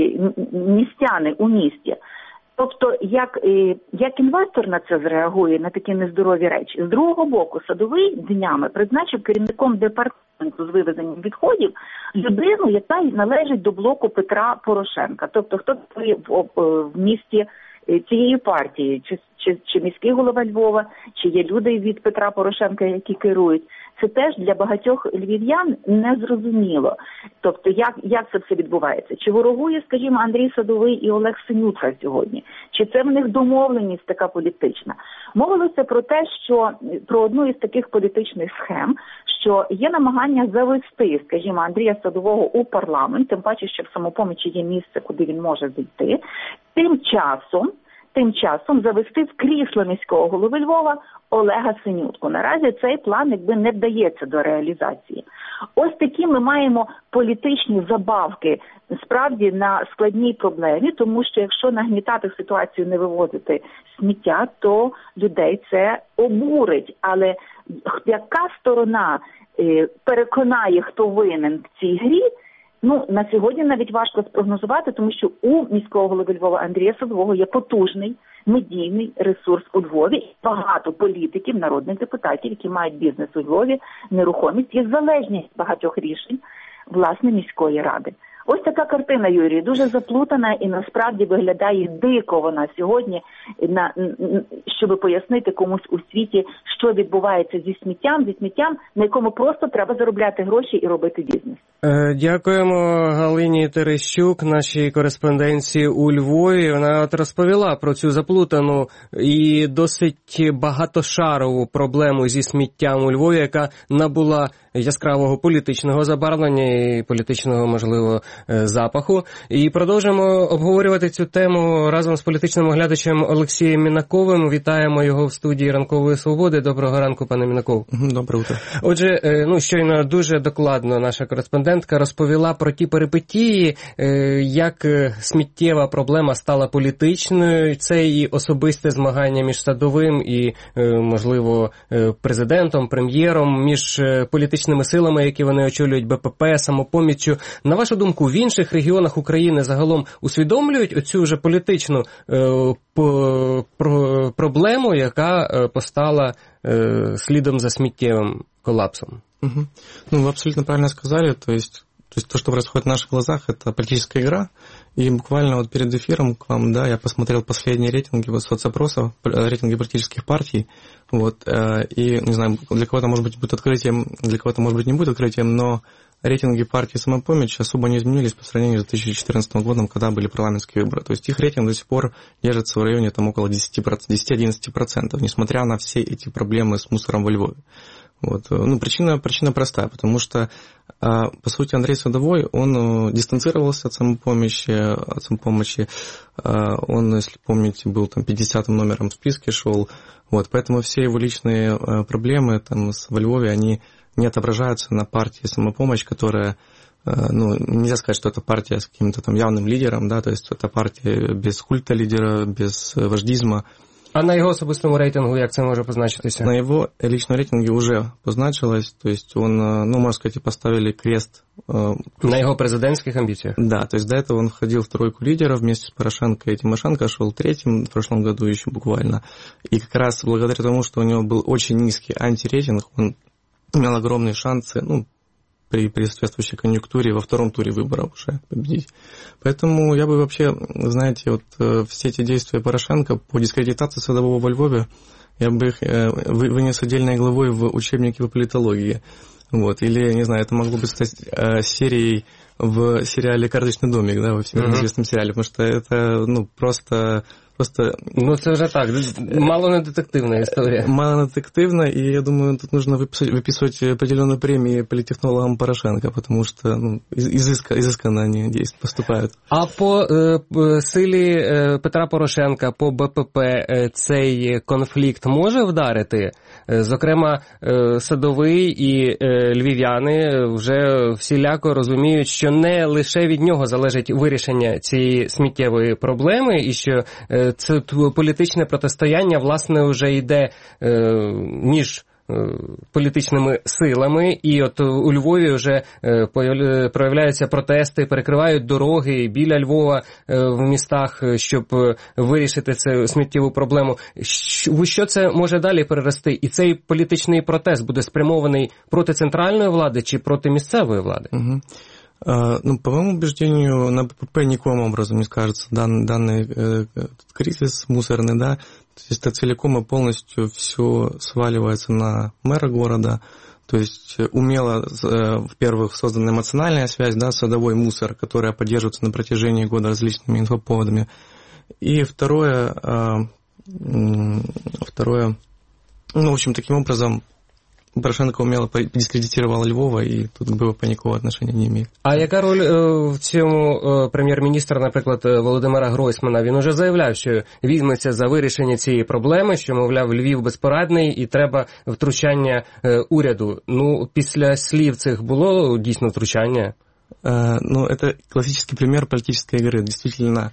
містяни у місті. Тобто, як, як інвестор на це зреагує, на такі нездорові речі. З другого боку, Садовий днями призначив керівником департаменту з вивезенням відходів людину, яка належить до блоку Петра Порошенка. Тобто, хто в, в місті цієї партії, чи, чи, чи міський голова Львова, чи є люди від Петра Порошенка, які керують. Це теж для багатьох львів'ян незрозуміло. Тобто, як, як це все відбувається? Чи ворогує, скажімо, Андрій Садовий і Олег Синютка сьогодні? Чи це в них домовленість така політична? Мовилося про те, що про одну із таких політичних схем, що є намагання завести, скажімо, Андрія Садового у парламент, тим паче, що в «Самопомічі» є місце, куди він може зайти. Тим часом, тим часом завести в крісло міського голови Львова Олега Синютку. Наразі цей план якби не вдається до реалізації. Ось такі ми маємо політичні забавки справді на складній проблемі, тому що якщо нагнітати ситуацію, не вивозити сміття, то людей це обурить. Але яка сторона е, переконає, хто винен в цій грі, ну, на сьогодні навіть важко спрогнозувати, тому що у міського голови Львова Андрія Садового є потужний медійний ресурс у Львові. І багато політиків, народних депутатів, які мають бізнес у Львові, нерухомість, є залежність багатьох рішень, власне, міської ради. Ось така картина, Юрій, дуже заплутана і насправді виглядає дико вона сьогодні, на, щоб пояснити комусь у світі, що відбувається зі сміттям, зі сміттям, на якому просто треба заробляти гроші і робити бізнес. Дякуємо Галині Терещук, нашій кореспонденції у Львові. Вона от розповіла про цю заплутану і досить багатошарову проблему зі сміттям у Львові, яка набула яскравого політичного забарвлення і політичного, можливо, запаху. І продовжимо обговорювати цю тему разом з політичним оглядачем Олексієм Мінаковим. Вітаємо його в студії «Ранкової свободи». Доброго ранку, пане Мінаков. Доброе утро. Отже, ну, щойно дуже докладно наша кореспондентка розповіла про ті перипетії, як сміттєва проблема стала політичною. Це і особисте змагання між Садовим і, можливо, президентом, прем'єром, між політичними силами, які вони очолюють, БПП, Самопоміччю. На вашу думку, в інших регіонах України загалом усвідомлюють оцю вже політичну е, по, про, проблему, яка е, постала е, слідом за сміттєвим коллапсом? Угу. Ну, вы абсолютно правильно сказали, то есть, то есть то, что происходит в наших глазах, это политическая игра, и буквально вот перед эфиром к вам, да, я посмотрел последние рейтинги вот, соцопросов, рейтинги политических партий, вот, э, и, не знаю, для кого-то, может быть, будет открытием, для кого-то, может быть, не будет открытием, но рейтинги партии «Самопомощь» особо не изменились по сравнению с две тысячи четырнадцатым годом, когда были парламентские выборы. То есть их рейтинг до сих пор держится в районе там, около десять-одиннадцать процентов, несмотря на все эти проблемы с мусором во Львове. Вот. Ну, причина, причина простая, потому что, по сути, Андрей Садовой, он дистанцировался от самопомощи, от самопомощи. Он, если помните, был там пятидесятым номером в списке шел. Вот. Поэтому все его личные проблемы там, во Львове, они не отображаются на партии «Самопомощь», которая, ну, нельзя сказать, что это партия с каким-то там явным лидером, да, то есть это партия без культа лидера, без вождизма. А на його особистому рейтингу як це може позначитися? На его личном рейтинге уже позначилось, то есть он, ну, можно сказать, поставили крест. На его президентских амбициях? Да, то есть до этого он входил в тройку лидеров вместе с Порошенко и Тимошенко, шел третьим в прошлом году еще буквально. И как раз благодаря тому, что у него был очень низкий антирейтинг, он имел огромные шансы, ну, при, при соответствующей конъюнктуре во втором туре выборов уже победить. Поэтому я бы вообще, знаете, вот все эти действия Порошенко по дискредитации Садового во Львове, я бы их вынес отдельной главой в учебнике по политологии. Вот. Или, не знаю, это могло бы стать серией в сериале «Карточный домик», да, во всем известном сериале, потому что это, ну, просто... Просто... Ну, це вже так, мало не детективна історія. Мало не детективна, и я думаю, тут нужно выписывать, выписывать определенную премию политтехнологам Порошенко, потому что, ну, изыска, изысканно они действуют, поступают. А по е, силі е, Петра Порошенка, по БПП е, цей конфлікт може вдарити? Е, зокрема, е, Садовий і е, львів'яни вже всіляко розуміють, що не лише від нього залежить вирішення цієї сміттєвої проблеми, і що е, це політичне протистояння, власне, вже йде е, між е, політичними силами, і от у Львові вже е, проявляються протести, перекривають дороги біля Львова е, в містах, щоб вирішити цю сміттєву проблему. У що це може далі перерости? І цей політичний протест буде спрямований проти центральної влади чи проти місцевої влади? Угу. Ну, по моему убеждению, на БПП никоим образом не скажется дан, данный э, кризис мусорный, да, то есть это целиком и полностью все сваливается на мэра города, то есть умело, э, во-первых, создана эмоциональная связь, да, садовой мусор, которая поддерживается на протяжении года различными инфоповодами, и второе, э, э, второе, ну, в общем, таким образом, Порошенко умело дискредитував Львова, і тут БПП ніякого отношення не має. А яка роль в цьому прем'єр-міністра, наприклад, Володимира Гройсмана? Він уже заявляв, що візьметься за вирішення цієї проблеми, що, мовляв, Львів безпорадний і треба втручання уряду. Ну, після слів цих було дійсно втручання? Ну, это классический пример политической игры. Действительно,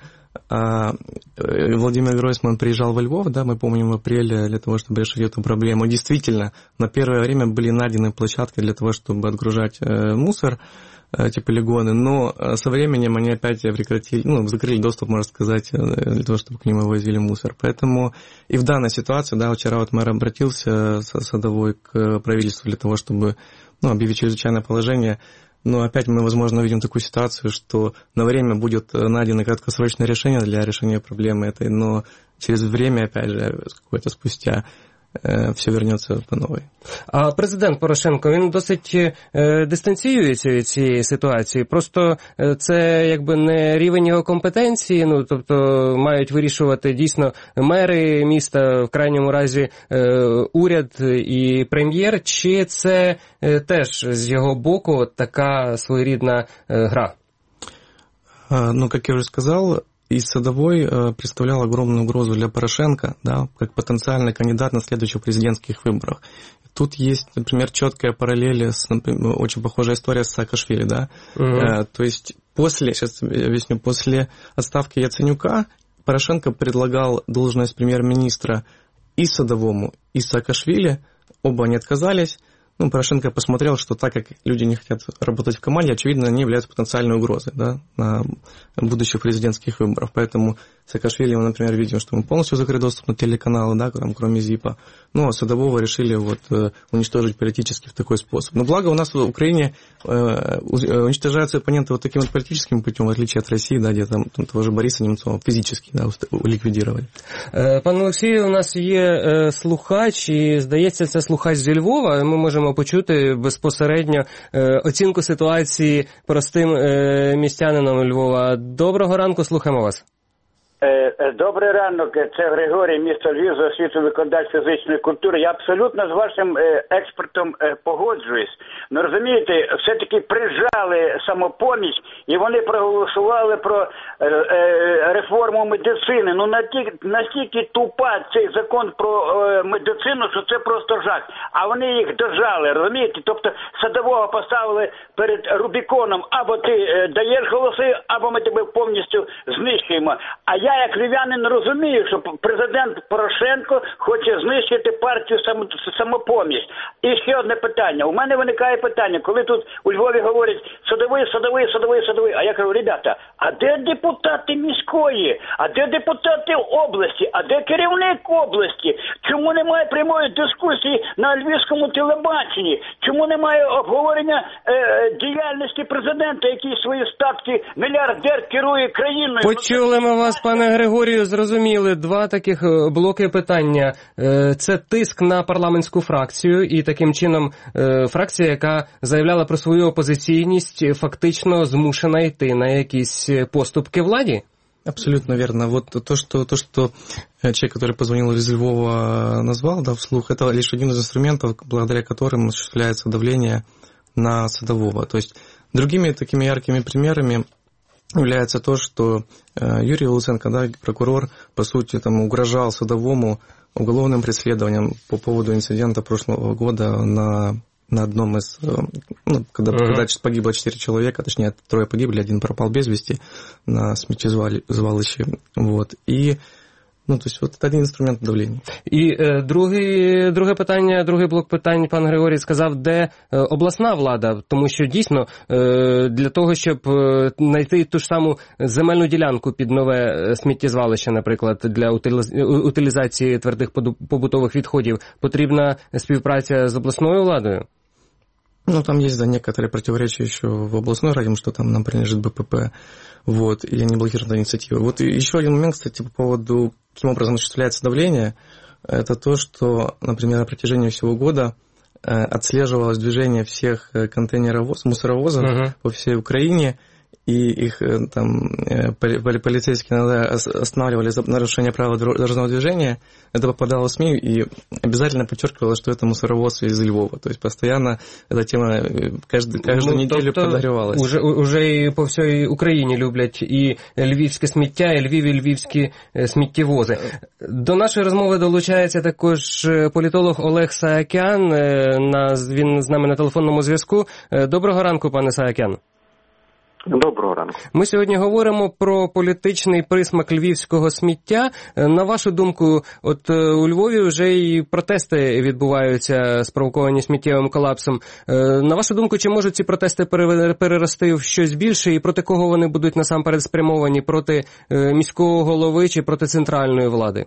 Владимир Гройсман приезжал во Львов, да, мы помним, в апреле, для того, чтобы решить эту проблему. Действительно, на первое время были найдены площадки для того, чтобы отгружать мусор, эти полигоны, но со временем они опять прекратили, ну, закрыли доступ, можно сказать, для того, чтобы к ним вывозили мусор. Поэтому и в данной ситуации, да, вчера вот мэр обратился Садовой к правительству для того, чтобы, ну, объявить чрезвычайное положение. Но опять мы, возможно, увидим такую ситуацию, что на время будет найдено краткосрочное решение для решения проблемы этой, но через время, опять же, какое-то спустя, э, все вернется по новой. А президент Порошенко, він досить е, дистанціюється від цієї ситуації. Просто це якби не рівень його компетенції, ну, тобто мають вирішувати дійсно мери міста, в крайньому разі е, уряд і прем'єр, чи це е, теж з його боку така своєрідна е, гра? А, ну, как я уже сказал, и Садовой э, представлял огромную угрозу для Порошенко, да, как потенциальный кандидат на следующих президентских выборах. Тут есть, например, четкая параллель, с, например, очень похожая история с Саакашвили, да. Mm-hmm. Э, то есть после, сейчас объясню, после отставки Яценюка Порошенко предлагал должность премьер-министра и Садовому, и Саакашвили, оба они отказались. Ну, Порошенко посмотрел, что так как люди не хотят работать в команде, очевидно, они являются потенциальной угрозой, да, на будущих президентских выборах. Поэтому Саакашвили, мы, например, видим, что мы полностью закрыли доступ на телеканалы, да, там, кроме ЗИПа. Ну, а Садового решили вот уничтожить политически в такой способ. Но благо у нас в Украине э, уничтожаются оппоненты вот таким вот политическим путем, в отличие от России, да, где там, там того же Бориса Немцова физически, да, ликвидировали. Пане Олексію, у нас є слухач, і, здається, це слухач зі Львова. Ми можемо почути безпосередньо оцінку ситуації простим містянином Львова. Доброго ранку, слухаємо вас. Добрий ранок, це Григорій, місто Львів, за освіту викладач фізичної культури. Я абсолютно з вашим експертом погоджуюсь. Ну, розумієте, все-таки прижали «Самопоміч» і вони проголосували про реформу медицини. Ну, настільки тупа цей закон про медицину, що це просто жах. А вони їх дожали, розумієте? Тобто Садового поставили перед Рубіконом, або ти даєш голоси, або ми тебе повністю знищуємо. А я, як львів'янин, розумію, що президент Порошенко хоче знищити партію «Самопоміч». І ще одне питання. У мене виникає питання, коли тут у Львові говорять, садовий, садовий, садовий, садовий. А я кажу, ребята, а де депутати міської? А де депутати області? А де керівник області? Чому немає прямої дискусії на львівському телебаченні? Чому немає обговорення е, діяльності президента, який свої статки мільярдер керує країною? Почули ми вас, пане Григорію, зрозуміли. Два таких блоки питання. Це тиск на парламентську фракцію і таким чином фракція, яка заявляла про свою опозиційність, фактично змушена йти на якісь поступки владі? Абсолютно верно. Вот то, что, то, что человек, который позвонил из Львова, назвал, да, вслух, это лишь один из инструментов, благодаря которым осуществляется давление на Садового. То есть другими такими яркими примерами является то, что Юрий Луценко, да, прокурор, по сути, там, угрожал Садовому уголовным преследованием по поводу инцидента прошлого года на, на одном из... Ну, когда, uh-huh. когда погибло четыре человека, точнее, трое погибли, один пропал без вести на сміттєзвалищі. Вот. И Ну, то есть, вот це один інструмент давлення. І е, другий, друге питання, другий блок питань, пан Григорій сказав, де е, обласна влада, тому що дійсно е, для того, щоб е, знайти ту ж саму земельну ділянку під нове сміттєзвалище, наприклад, для утилізації твердих побутових відходів, потрібна співпраця з обласною владою? Ну, там есть, да, некоторые противоречия еще в областной раде, что там нам принадлежит БПП, вот, и они блокируют инициативы. Вот и еще один момент, кстати, по поводу, каким образом осуществляется давление, это то, что, например, на протяжении всего года э, отслеживалось движение всех контейнеровоз, мусоровозов uh-huh. по всей Украине, и их там полицейские иногда останавливали за нарушение правил дорожного движения, это попадало в СМИ и обязательно подчеркивалось, что это мусоровоз из Львова. То есть постоянно эта тема каждую, каждую ну, неделю тобто подогревалась. Уже, уже і по всій Україні люблять і львівське сміття, і Львів, і львівські сміттєвози. До нашої розмови долучається також політолог Олег Саакян. Він з нами на телефонному зв'язку. Доброго ранку, пане Саакян. Доброго ранку. Ми сьогодні говоримо про політичний присмак львівського сміття. На вашу думку, от у Львові вже і протести відбуваються, спровоковані сміттєвим колапсом. На вашу думку, чи можуть ці протести перерости в щось більше і проти кого вони будуть насамперед спрямовані? Проти міського голови чи проти центральної влади?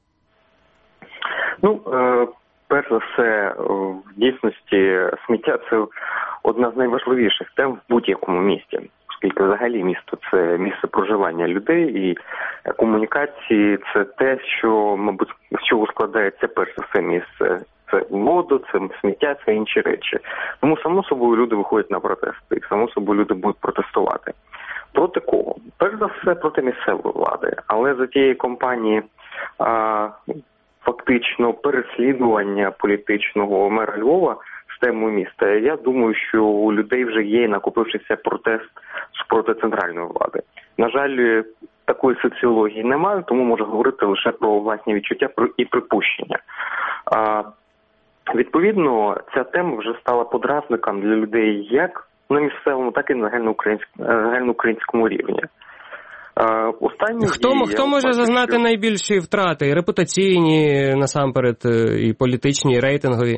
Ну, перш за все, в дійсності сміття – це одна з найважливіших тем в будь-якому місті. Оскільки взагалі місто – це місце проживання людей, і комунікації – це те, що, мабуть, з чого складається перш за все місце. Це воду, це сміття, це інші речі. Тому, само собою, люди виходять на протести, і само собою люди будуть протестувати. Проти кого? Перш за все, проти місцевої влади. Але за тієї кампанії а, фактично переслідування політичного мера Львова з темою міста, я думаю, що у людей вже є накопившися протест проти центральної влади. На жаль, такої соціології немає, тому можу говорити лише про власні відчуття і припущення. А, відповідно, ця тема вже стала подразником для людей як на місцевому, так і на загальноукраїнському рівні. А, останні хто дії, хто може бачу, зазнати що... найбільші втрати? І репутаційні, насамперед, і політичні, і рейтингові?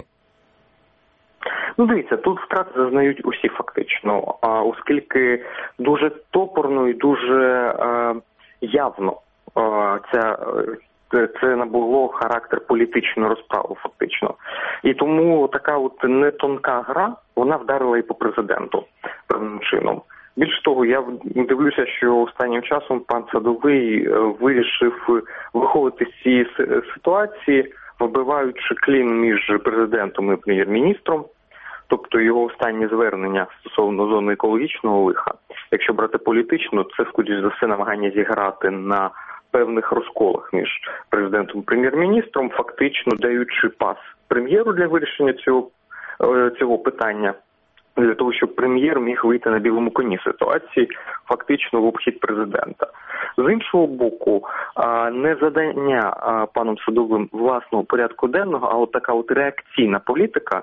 Ну, дивіться, тут втрати зазнають усі фактично, а, оскільки дуже топорно і дуже а, явно а, ця, це набуло характер політичної розправи фактично. І тому така от нетонка гра, вона вдарила і по президенту певним чином. Більш того, я дивлюся, що останнім часом пан Садовий вирішив виходити з цієї ситуації, вибиваючи клін між президентом і прем'єр-міністром. Тобто його останні звернення стосовно зони екологічного лиха, якщо брати політично, це, скоріш за все, намагання зіграти на певних розколах між президентом і прем'єр-міністром, фактично даючи пас прем'єру для вирішення цього, цього питання, для того, щоб прем'єр міг вийти на білому коні ситуації, фактично в обхід президента. З іншого боку, не задання паном Садовим власного порядку денного, а от така от реакційна політика,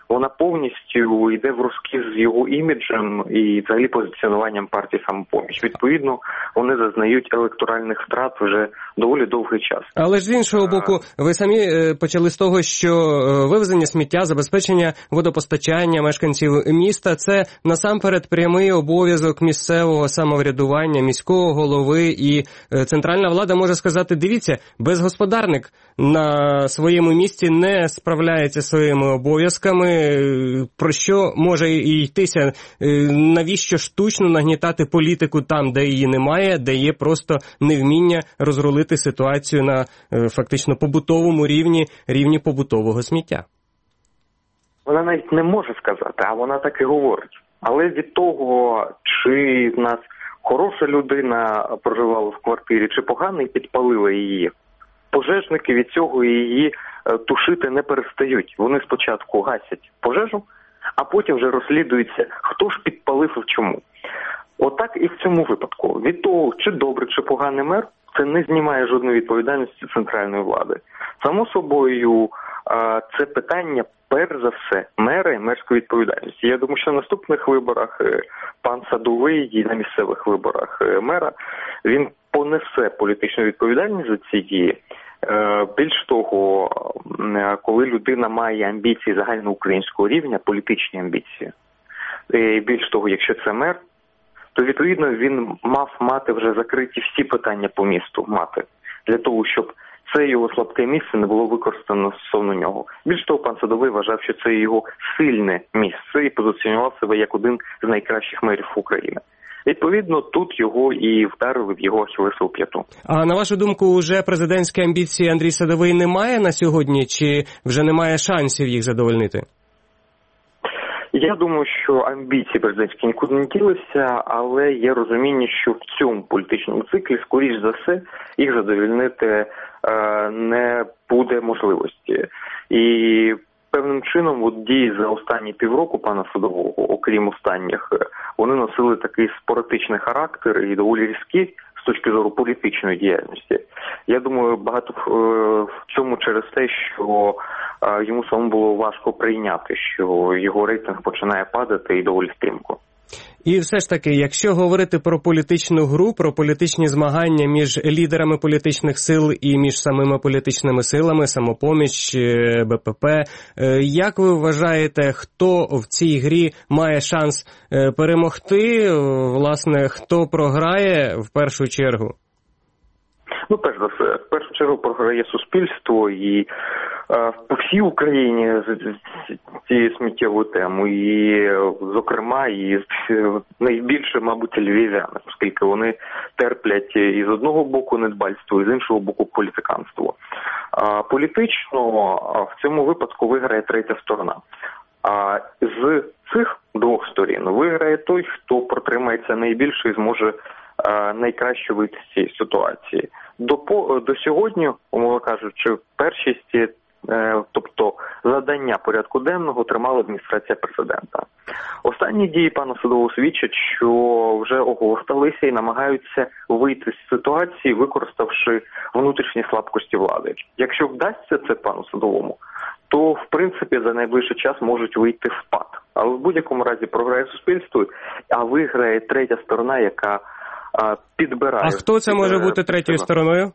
вона повністю йде в розкіз з його іміджем і взагалі позиціонуванням партії «Самопоміч». Відповідно, вони зазнають електоральних втрат вже доволі довгий час. Але ж з іншого боку, ви самі почали з того, що вивезення сміття, забезпечення водопостачання мешканців міста – це насамперед прямий обов'язок місцевого самоврядування, міського голови, і центральна влада може сказати, дивіться, безгосподарник на своєму місці не справляється своїми обов'язками, про що може і йтися, навіщо штучно нагнітати політику там, де її немає, де є просто невміння розрулити ситуацію на фактично побутовому рівні, рівні побутового сміття. Вона навіть не може сказати, а вона так і говорить. Але від того, чи в нас хороша людина проживала в квартирі, чи погана і підпалила її, пожежники від цього її тушити не перестають. Вони спочатку гасять пожежу, а потім вже розслідується, хто ж підпалив і в чому. Отак і в цьому випадку. Від того, чи добрий, чи поганий мер, це не знімає жодної відповідальності центральної влади. Само собою, це питання, перш за все, мера і мерської відповідальності. Я думаю, що на наступних виборах пан Садовий і на місцевих виборах мера, він понесе політичну відповідальність за ці дії. Більш того, коли людина має амбіції загальноукраїнського рівня, політичні амбіції, і більш того, якщо це мер, то, відповідно, він мав мати вже закриті всі питання по місту, мати, для того, щоб це його слабке місце не було використано стосовно нього. Більш того, пан Садовий вважав, що це його сильне місце і позиціонував себе як один з найкращих мерів України. Відповідно, тут його і вдарили в його ахілесову п'яту. А на вашу думку, уже президентські амбіції Андрій Садовий немає на сьогодні, чи вже немає шансів їх задовольнити? Я думаю, що амбіції президентські нікуди не ділися, але є розуміння, що в цьому політичному циклі, скоріш за все, їх задовольнити е, не буде можливості. І певним чином от дії за останні півроку пана Садового, окрім останніх, вони носили такий спорадичний характер і доволі різкі з точки зору політичної діяльності. Я думаю, багато в цьому через те, що йому самому було важко прийняти, що його рейтинг починає падати і доволі стрімко. І все ж таки, якщо говорити про політичну гру, про політичні змагання між лідерами політичних сил і між самими політичними силами, Самопоміч, БПП, як ви вважаєте, хто в цій грі має шанс перемогти, власне, хто програє в першу чергу? Ну, перш за все, в першу чергу програє суспільство і по всій Україні цією сміттєвою темою, і, зокрема, і найбільше, мабуть, львів'яни, оскільки вони терплять і з одного боку недбальство, і з іншого боку політиканство. А політично в цьому випадку виграє третя сторона. А з цих двох сторін виграє той, хто протримається найбільше і зможе найкраще вийти з цієї ситуації. До, до сьогодні, умовно кажучи, першість, тобто задання порядку денного, тримала адміністрація президента. Останні дії пана Садового свідчать, що вже оговталися і намагаються вийти з ситуації, використавши внутрішні слабкості влади. Якщо вдасться це пану Садовому, то, в принципі, за найближчий час можуть вийти в пад. Але в будь-якому разі програє суспільство, а виграє третя сторона, яка підбирає. А хто це може бути третьою стороною?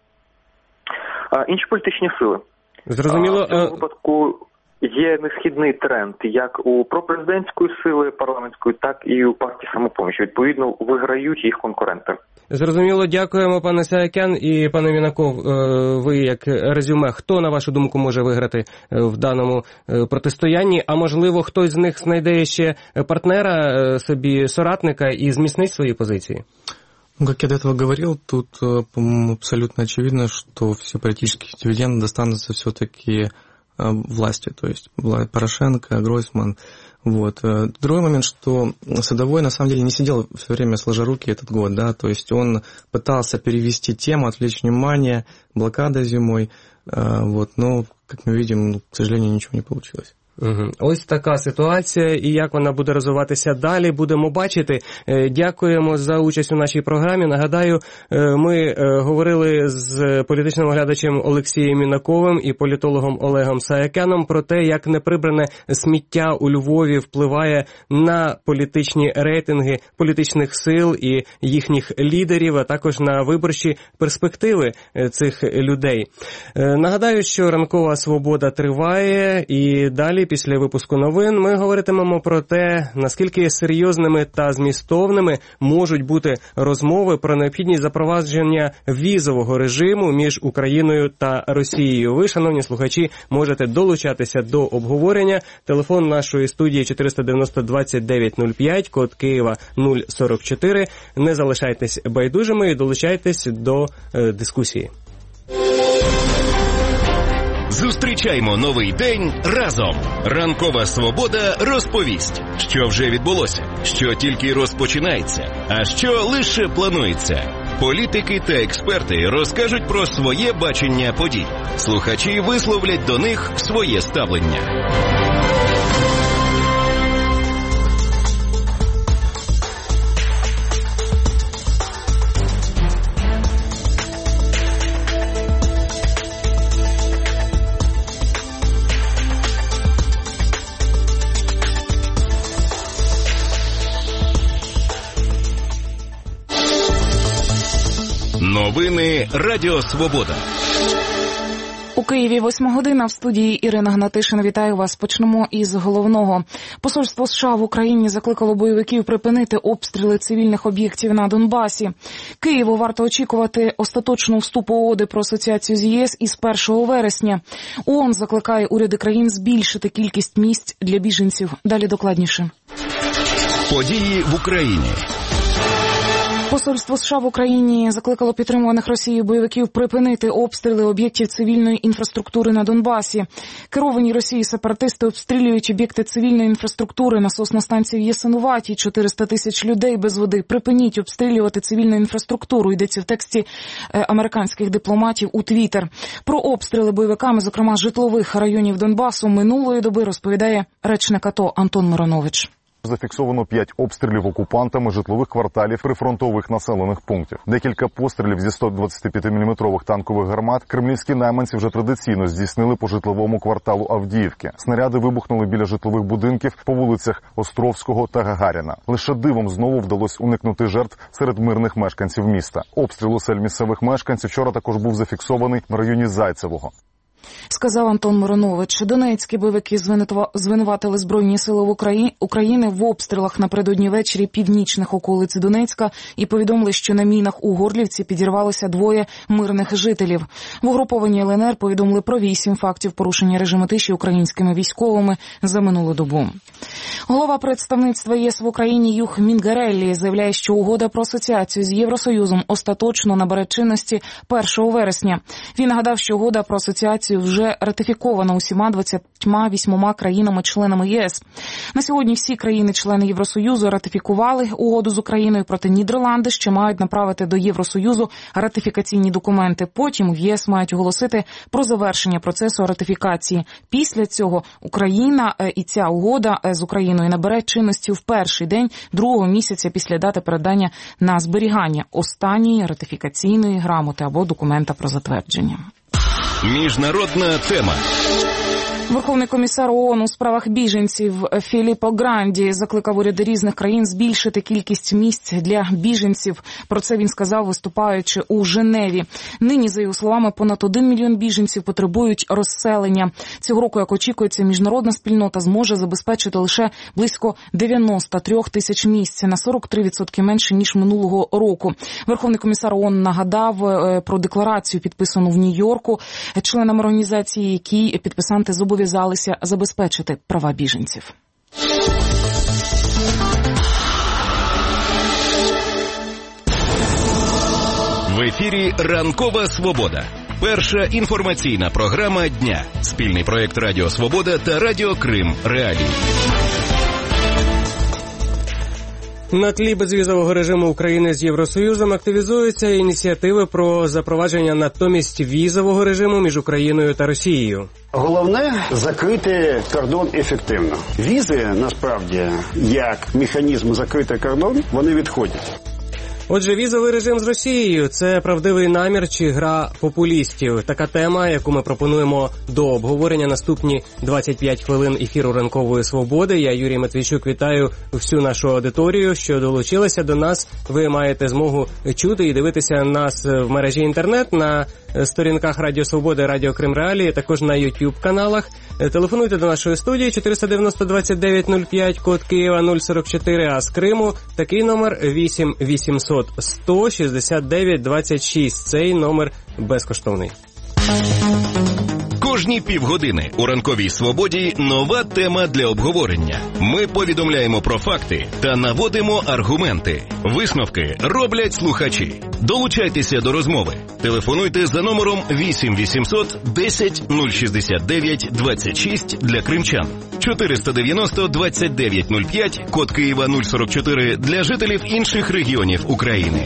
Інші політичні сили. Зрозуміло. В цьому випадку є несхідний тренд як у пропрезидентської сили парламентської, так і у партії «Самопоміч». Відповідно, виграють їх конкуренти. Зрозуміло, дякуємо, пане Саакян і пане Мінаков. Ви як резюме, хто, на вашу думку, може виграти в даному протистоянні? А можливо, хтось з них знайде ще партнера, собі соратника і зміцнить свої позиції? Ну, как я до этого говорил, тут, по-моему, абсолютно очевидно, что все политические дивиденды достанутся все-таки власти, то есть Порошенко, Гройсман. Вот. Другой момент, что Садовой на самом деле не сидел все время сложа руки этот год, да, то есть он пытался перевести тему, отвлечь внимание, блокада зимой, вот, но, как мы видим, к сожалению, ничего не получилось. Угу. Ось така ситуація, і як вона буде розвиватися далі, будемо бачити. Дякуємо за участь у нашій програмі. Нагадаю, ми говорили з політичним оглядачем Олексієм Мінаковим і політологом Олегом Саакяном про те, як неприбране сміття у Львові впливає на політичні рейтинги політичних сил і їхніх лідерів, а також на виборчі перспективи цих людей. Нагадаю, що ранкова свобода триває, і далі, після випуску новин, ми говоритимемо про те, наскільки серйозними та змістовними можуть бути розмови про необхідність запровадження візового режиму між Україною та Росією. Ви, шановні слухачі, можете долучатися до обговорення. Телефон нашої студії чотириста дев'яносто двадцять дев'ять нуль п'ять, код Києва нуль сорок чотири. Не залишайтесь байдужими і долучайтесь до е, дискусії. Зустрічаймо новий день разом. Ранкова свобода розповість, що вже відбулося, що тільки розпочинається, а що лише планується. Політики та експерти розкажуть про своє бачення подій. Слухачі висловлять до них своє ставлення. Новини Радіо Свобода. У Києві восьма година, в студії Ірина Гнатишина. Вітаю вас. Почнемо із головного. Посольство США в Україні закликало бойовиків припинити обстріли цивільних об'єктів на Донбасі. Києву варто очікувати остаточного вступу угоди про асоціацію з ЄС із першого вересня. ООН закликає уряди країн збільшити кількість місць для біженців. Далі докладніше. Події в Україні. Посольство США в Україні закликало підтримуваних Росією бойовиків припинити обстріли об'єктів цивільної інфраструктури на Донбасі. Керовані Росією сепаратисти обстрілюють об'єкти цивільної інфраструктури, насосну станцію в Ясинуваті, чотириста тисяч людей без води. Припиніть обстрілювати цивільну інфраструктуру, йдеться в тексті американських дипломатів у Твіттер. Про обстріли бойовиками, зокрема житлових районів Донбасу, минулої доби розповідає речник АТО Антон Миронович. Зафіксовано п'ять обстрілів окупантами житлових кварталів прифронтових населених пунктів. Декілька пострілів зі сто двадцятип'ятиміліметрових танкових гармат кремлівські найманці вже традиційно здійснили по житловому кварталу Авдіївки. Снаряди вибухнули біля житлових будинків по вулицях Островського та Гагаріна. Лише дивом знову вдалося уникнути жертв серед мирних мешканців міста. Обстріл осель місцевих мешканців вчора також був зафіксований в районі Зайцевого. Сказав Антон Миронович. Донецькі бойовики звинуватили Збройні сили в Україні, України в обстрілах напередодні ввечері північних околиць Донецька і повідомили, що на мінах у Горлівці підірвалося двоє мирних жителів. В угрупованій Л Н Р повідомили про вісім фактів порушення режиму тиші українськими військовими за минулу добу. Голова представництва ЄС в Україні Юх Мінгареллі заявляє, що угода про асоціацію з Євросоюзом остаточно набере чинності першого вересня. Він нагадав, що угода про асоціацію вже ратифікована усіма двадцятьма вісьмома країнами-членами ЄС. На сьогодні всі країни-члени Євросоюзу ратифікували угоду з Україною, проте Нідерланди ще мають направити до Євросоюзу ратифікаційні документи. Потім в ЄС мають оголосити про завершення процесу ратифікації. Після цього Україна і ця угода з Україною набере чинності в перший день другого місяця після дати передання на зберігання останньої ратифікаційної грамоти або документа про затвердження. Міжнародна тема. Верховний комісар ООН у справах біженців Філіппо Гранді закликав уряди різних країн збільшити кількість місць для біженців. Про це він сказав, виступаючи у Женеві. Нині, за його словами, понад один мільйон біженців потребують розселення. Цього року, як очікується, міжнародна спільнота зможе забезпечити лише близько дев'яносто три тисяч місць, на сорок три відсотки менше, ніж минулого року. Верховний комісар ООН нагадав про декларацію, підписану в Нью-Йорку членами організації, які підписанти зобов'язали Зобов'язалися забезпечити права біженців. В ефірі «Ранкова свобода». Перша інформаційна програма дня. Спільний проєкт Радіо Свобода та Радіо Крим Реалії. На тлі безвізового режиму України з Євросоюзом активізуються ініціативи про запровадження натомість візового режиму між Україною та Росією. Головне – закрити кордон ефективно. Візи, насправді, як механізм закрити кордон, вони відходять. Отже, візовий режим з Росією – це правдивий намір чи гра популістів. Така тема, яку ми пропонуємо до обговорення наступні двадцять п'ять хвилин ефіру «Ранкової свободи». Я, Юрій Матвійчук, вітаю всю нашу аудиторію, що долучилася до нас. Ви маєте змогу чути і дивитися нас в мережі інтернет, на сторінках Радіо Свободи, Радіо Крим Реалії, також на ютуб-каналах. Телефонуйте до нашої студії чотириста дев'яносто двадцять дев'ять нуль п'ять, код Києва нуль сорок чотири, а з Криму такий номер вісім вісімсот сто шістдесят дев'ять двадцять шість. Цей номер безкоштовний. Кожні півгодини у «Ранковій свободі» нова тема для обговорення. Ми повідомляємо про факти та наводимо аргументи. Висновки роблять слухачі. Долучайтеся до розмови. Телефонуйте за номером вісім вісімсот десять нуль шістдесят дев'ять двадцять шість для кримчан. чотириста дев'яносто двадцять дев'ять нуль п'ять, код Києва нуль сорок чотири для жителів інших регіонів України.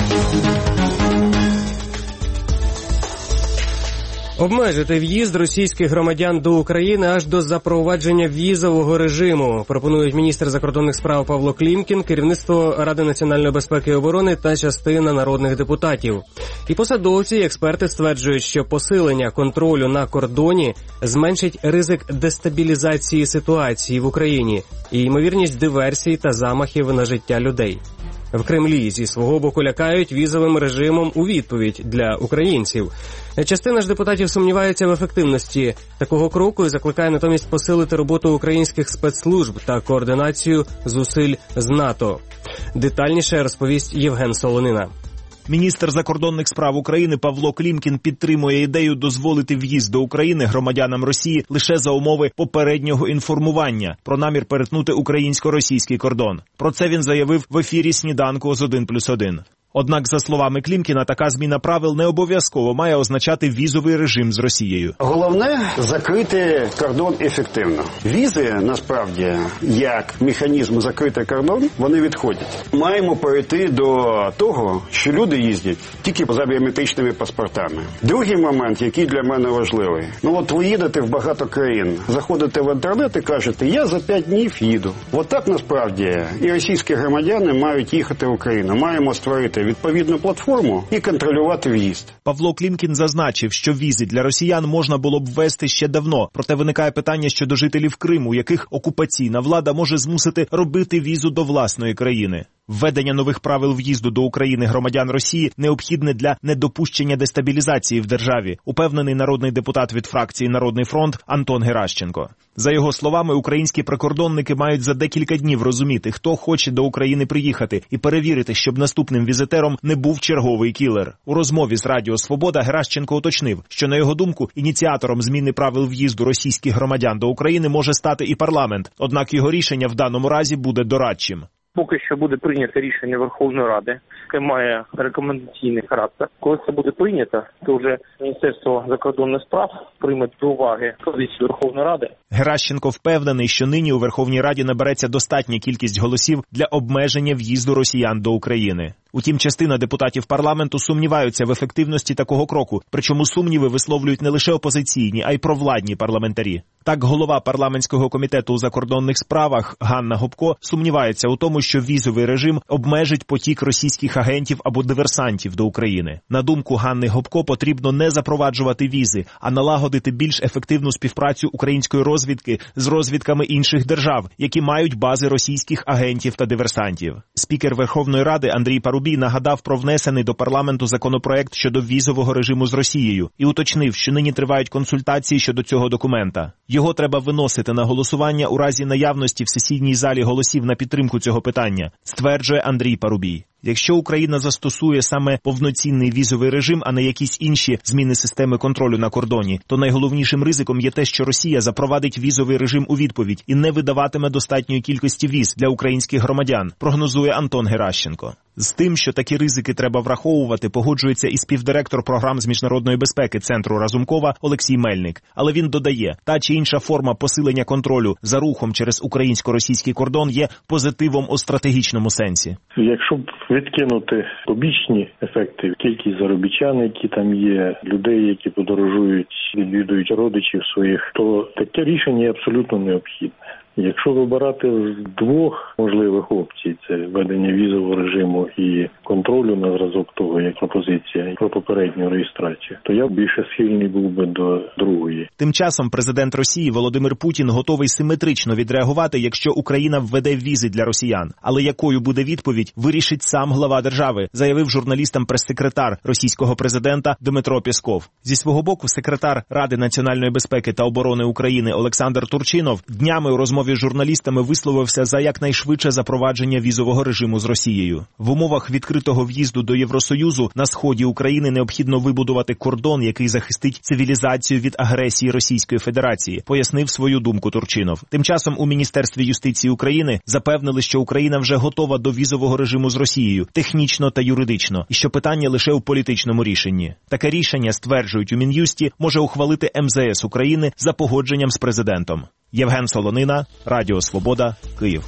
Обмежити в'їзд російських громадян до України аж до запровадження візового режиму, пропонують міністр закордонних справ Павло Клімкін, керівництво Ради національної безпеки і оборони та частина народних депутатів. І посадовці, і експерти стверджують, що посилення контролю на кордоні зменшить ризик дестабілізації ситуації в Україні і ймовірність диверсій та замахів на життя людей. В Кремлі зі свого боку лякають візовим режимом у відповідь для українців. Частина ж депутатів сумнівається в ефективності такого кроку і закликає натомість посилити роботу українських спецслужб та координацію зусиль з НАТО. Детальніше розповість Євген Солонина. Міністр закордонних справ України Павло Клімкін підтримує ідею дозволити в'їзд до України громадянам Росії лише за умови попереднього інформування про намір перетнути українсько-російський кордон. Про це він заявив в ефірі «Сніданку» з один плюс один. Однак, за словами Клімкіна, така зміна правил не обов'язково має означати візовий режим з Росією. Головне – закрити кордон ефективно. Візи, насправді, як механізм закрити кордон, вони відходять. Маємо перейти до того, що люди їздять тільки за біометричними паспортами. Другий момент, який для мене важливий. Ну от ви їдете в багато країн, заходите в інтернет і кажете, я за п'ять днів їду. От так, насправді, і російські громадяни мають їхати в Україну. Маємо створити відповідну платформу і контролювати в'їзд. Павло Клімкін зазначив, що візи для росіян можна було б ввести ще давно. Проте виникає питання щодо жителів Криму, яких окупаційна влада може змусити робити візу до власної країни. Введення нових правил в'їзду до України громадян Росії необхідне для недопущення дестабілізації в державі, упевнений народний депутат від фракції «Народний фронт» Антон Геращенко. За його словами, українські прикордонники мають за декілька днів розуміти, хто хоче до України приїхати, і перевірити, щоб наступним візитером не був черговий кілер. У розмові з Радіо Свобода Геращенко уточнив, що, на його думку, ініціатором зміни правил в'їзду російських громадян до України може стати і парламент, однак його рішення в даному разі буде дорадчим. Поки що буде прийнято рішення Верховної Ради, яке має рекомендаційний характер. Коли це буде прийнято, то вже Міністерство закордонних справ прийме до уваги позицію Верховної Ради. Геращенко впевнений, що нині у Верховній Раді набереться достатня кількість голосів для обмеження в'їзду росіян до України. Утім, частина депутатів парламенту сумніваються в ефективності такого кроку, причому сумніви висловлюють не лише опозиційні, а й провладні парламентарі. Так, голова парламентського комітету у закордонних справах Ганна Гопко сумнівається у тому, що візовий режим обмежить потік російських агентів або диверсантів до України. На думку Ганни Гопко, потрібно не запроваджувати візи, а налагодити більш ефективну співпрацю української розвідки з розвідками інших держав, які мають бази російських агентів та диверсантів. Спікер Верховної Ради Андрій Парубій нагадав про внесений до парламенту законопроект щодо візового режиму з Росією і уточнив, що нині тривають консультації щодо цього документа. Його треба виносити на голосування у разі наявності в сесійній залі голосів на підтримку цього питання, стверджує Андрій Парубій. Якщо Україна застосує саме повноцінний візовий режим, а не якісь інші зміни системи контролю на кордоні, то найголовнішим ризиком є те, що Росія запровадить візовий режим у відповідь і не видаватиме достатньої кількості віз для українських громадян, прогнозує Антон Геращенко. З тим, що такі ризики треба враховувати, погоджується і співдиректор програм з міжнародної безпеки Центру Разумкова Олексій Мельник. Але він додає, та чи інша форма посилення контролю за рухом через українсько-російський кордон є позитивом у стратегічному сенсі. Якщо відкинути побічні ефекти, кількість заробітчан, які там є, людей, які подорожують, відвідують родичів своїх, то таке рішення є абсолютно необхідне. Якщо вибирати з двох можливих опцій, це введення візового режиму і контролю на зразок того, як пропозиція про попередню реєстрацію, то я більше схильний був би до другої. Тим часом президент Росії Володимир Путін готовий симетрично відреагувати, якщо Україна введе візи для росіян. Але якою буде відповідь, вирішить сам глава держави, заявив журналістам прес-секретар російського президента Дмитро Пєсков. Зі свого боку, секретар Ради національної безпеки та оборони України Олександр Турчинов днями у розмові з журналістами висловився за якнайшвидше запровадження візового режиму з Росією. В умовах відкритого в'їзду до Євросоюзу на сході України необхідно вибудувати кордон, який захистить цивілізацію від агресії Російської Федерації, пояснив свою думку Турчинов. Тим часом у Міністерстві юстиції України запевнили, що Україна вже готова до візового режиму з Росією, технічно та юридично, і що питання лише у політичному рішенні. Таке рішення, стверджують у Мін'юсті, може ухвалити ем зе ес України за погодженням з президентом. Євген Солонина, Радіо Свобода, Київ.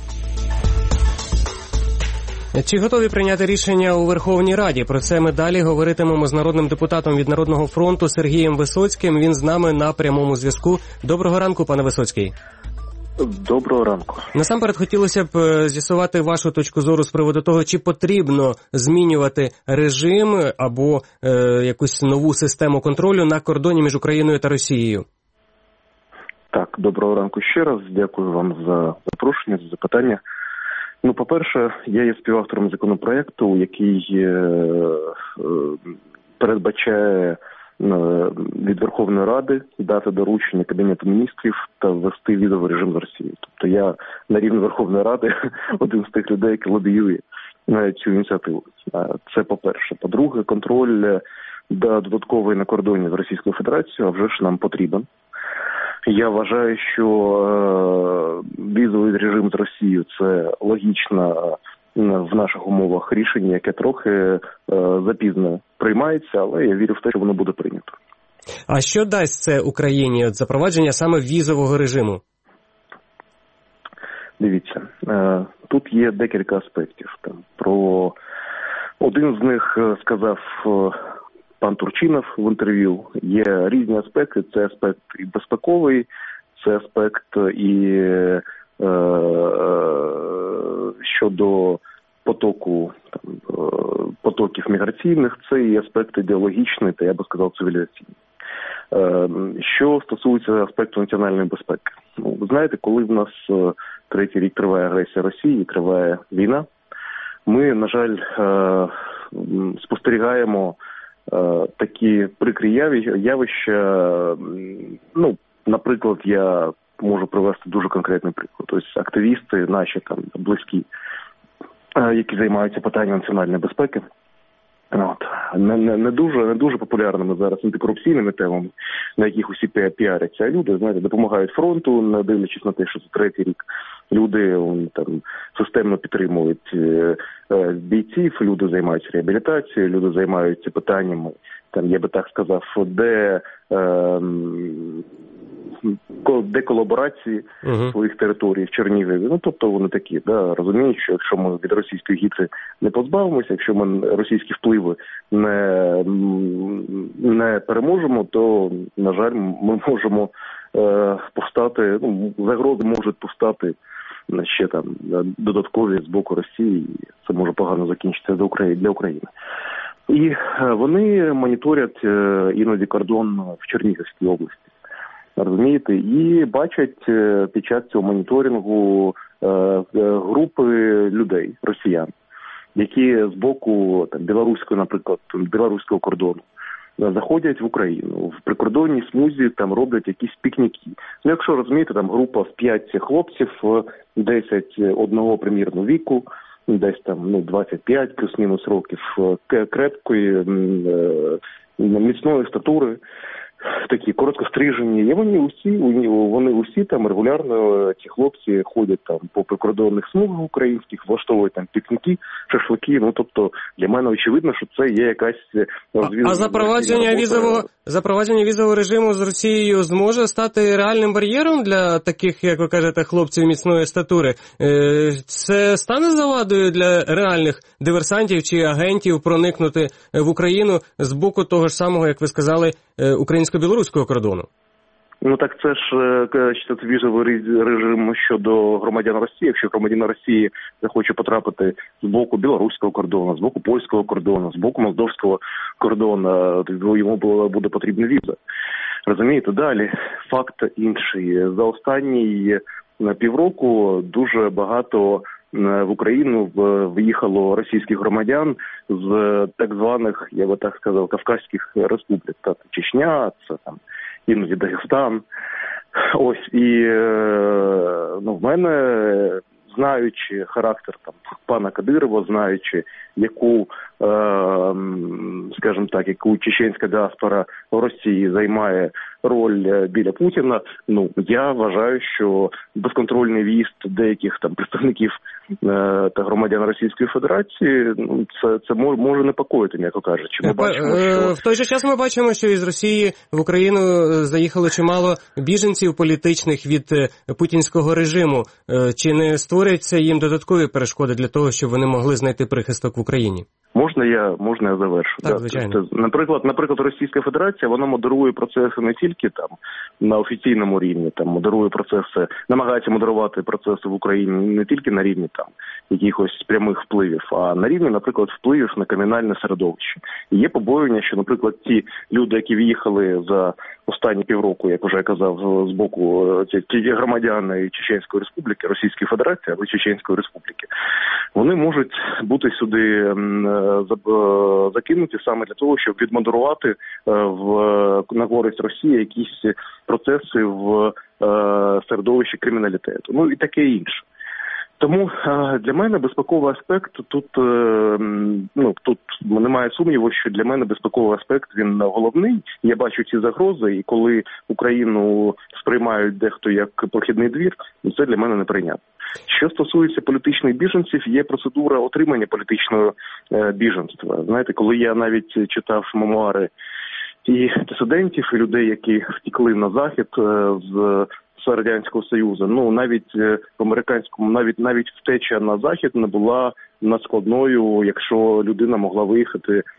Чи готові прийняти рішення у Верховній Раді? Про це ми далі говоритимемо з народним депутатом від Народного фронту Сергієм Висоцьким. Він з нами на прямому зв'язку. Доброго ранку, пане Висоцький. Доброго ранку. Насамперед хотілося б з'ясувати вашу точку зору з приводу того, чи потрібно змінювати режим або е, якусь нову систему контролю на кордоні між Україною та Росією. Так, доброго ранку ще раз. Дякую вам за запрошення, за запитання. Ну, по-перше, я є співавтором законопроекту, який е, е, передбачає е, від Верховної Ради дати доручення Кабінету міністрів та ввести візовий режим з Росією. Тобто я на рівні Верховної Ради один з тих людей, які лобіює цю ініціативу. Це по-перше. По-друге, контроль додатковий на кордоні з Російською Федерацією, а вже ж нам потрібен. Я вважаю, що е, візовий режим з Росією – це логічно в наших умовах рішення, яке трохи е, запізно приймається, але я вірю в те, що воно буде прийнято. А що дасть це Україні, от запровадження саме візового режиму? Дивіться, е, тут є декілька аспектів. Там, про один з них сказав пан Турчинов в інтерв'ю. Є різні аспекти. Це аспект і безпековий, це аспект і е, е, щодо потоку там, потоків міграційних, це і аспект ідеологічний, та я би сказав цивілізаційний. Е, що стосується аспекту національної безпеки. Ну, ви знаєте, коли в нас третій рік триває агресія Росії, триває війна, ми, на жаль, е, спостерігаємо такі прикрі явища. Ну, наприклад, я можу привести дуже конкретний приклад. Тобто активісти наші там близькі, які займаються питанням національної безпеки, от, не, не, не дуже не дуже популярними зараз антикорупційними темами, на яких усі піаряться. А люди, знаєте, допомагають фронту, не дивлячись на те, що це третій рік. Люди там системно підтримують е, е, бійців, люди займаються реабілітацією, люди займаються питаннями, там, я би так сказав, де, е, де колаборації uh-huh. своїх територій в Чернігові. Ну, тобто вони такі, да, розуміють, що якщо ми від російської гідри не позбавимося, якщо ми російські впливи не, не переможемо, то, на жаль, ми можемо е, повстати, ну, загрози можуть повстати ще там додаткові з боку Росії, і це може погано закінчитися для України. І вони моніторять іноді кордон в Чернігівській області, розумієте, і бачать під час цього моніторингу групи людей, росіян, які з боку там, білоруського, наприклад, білоруського кордону заходять в Україну. В прикордонній смузі там роблять якісь пікніки. Ну, якщо розумієте, там група з п'ять хлопців, десять одного примірно віку, десь там ну двадцять п'ять плюс-мінус років, крепкої, міцної статури, такі короткострижені. І вони усі, вони усі там регулярно, ці хлопці ходять там по прикордонних смугах українських, влаштовують там пікніки, шашлики. Ну, тобто, для мене очевидно, що це є якась розвідувальна. А запровадження візового, запровадження візового режиму з Росією зможе стати реальним бар'єром для таких, як ви кажете, хлопців міцної статури? Це стане завадою для реальних диверсантів чи агентів проникнути в Україну з боку того ж самого, як ви сказали, українсько-білоруського кордону? Ну так це ж це візовий режим щодо громадян Росії. Якщо громадянин Росії захоче потрапити з боку білоруського кордону, з боку польського кордону, з боку молдовського кордону, то йому буде потрібна віза. Розумієте? Далі факт інший. За останні півроку дуже багато в Україну виїхало російських громадян з так званих, я би так сказав, Кавказьких республік. Це Чечня, це там іноді Дагестан. Ось, і ну, в мене, знаючи характер там пана Кадирова, знаючи, яку, е, скажімо так, яку чеченська діаспора в Росії займає роль біля Путіна, ну, я вважаю, що безконтрольний в'їзд деяких там представників е, та громадян Російської Федерації, ну, це, це може, може непокоїти, м'яко кажучи. Ми бачимо, що... В той же час ми бачимо, що із Росії в Україну заїхало чимало біженців політичних від путінського режиму. Чи не створюються їм додаткові перешкоди для того, щоб вони могли знайти прихисток в Україні? Можна я, можна я завершу? Так, звичайно. Тобто, наприклад, наприклад, Російська Федерація, вона модерує процеси не тільки там на офіційному рівні, там модерує процеси, намагається модерувати процеси в Україні не тільки на рівні там якихось прямих впливів, а на рівні, наприклад, впливів на кримінальне середовище. І є побоювання, що, наприклад, ті люди, які в'їхали за останні півроку, як вже я казав, з боку ті, ті громадяни Чеченської Республіки, Російської Федерації або Чеченської Республіки, вони можуть бути сюди закинуті саме для того, щоб відмодерувати в на користь Росії якісь процеси в середовищі криміналітету. Ну і таке інше. Тому для мене безпековий аспект тут, ну, тут немає сумніву, що для мене безпековий аспект він головний. Я бачу ці загрози, і коли Україну сприймають дехто як прохідний двір, це для мене неприйнятно. Що стосується політичних біженців, є процедура отримання політичного біженства. Знаєте, коли я навіть читав мемуари і дисидентів, і людей, які втекли на Захід з Радянського Союзу, ну навіть в американському, навіть навіть втеча на Захід не була надскладною, якщо людина могла виїхати, е,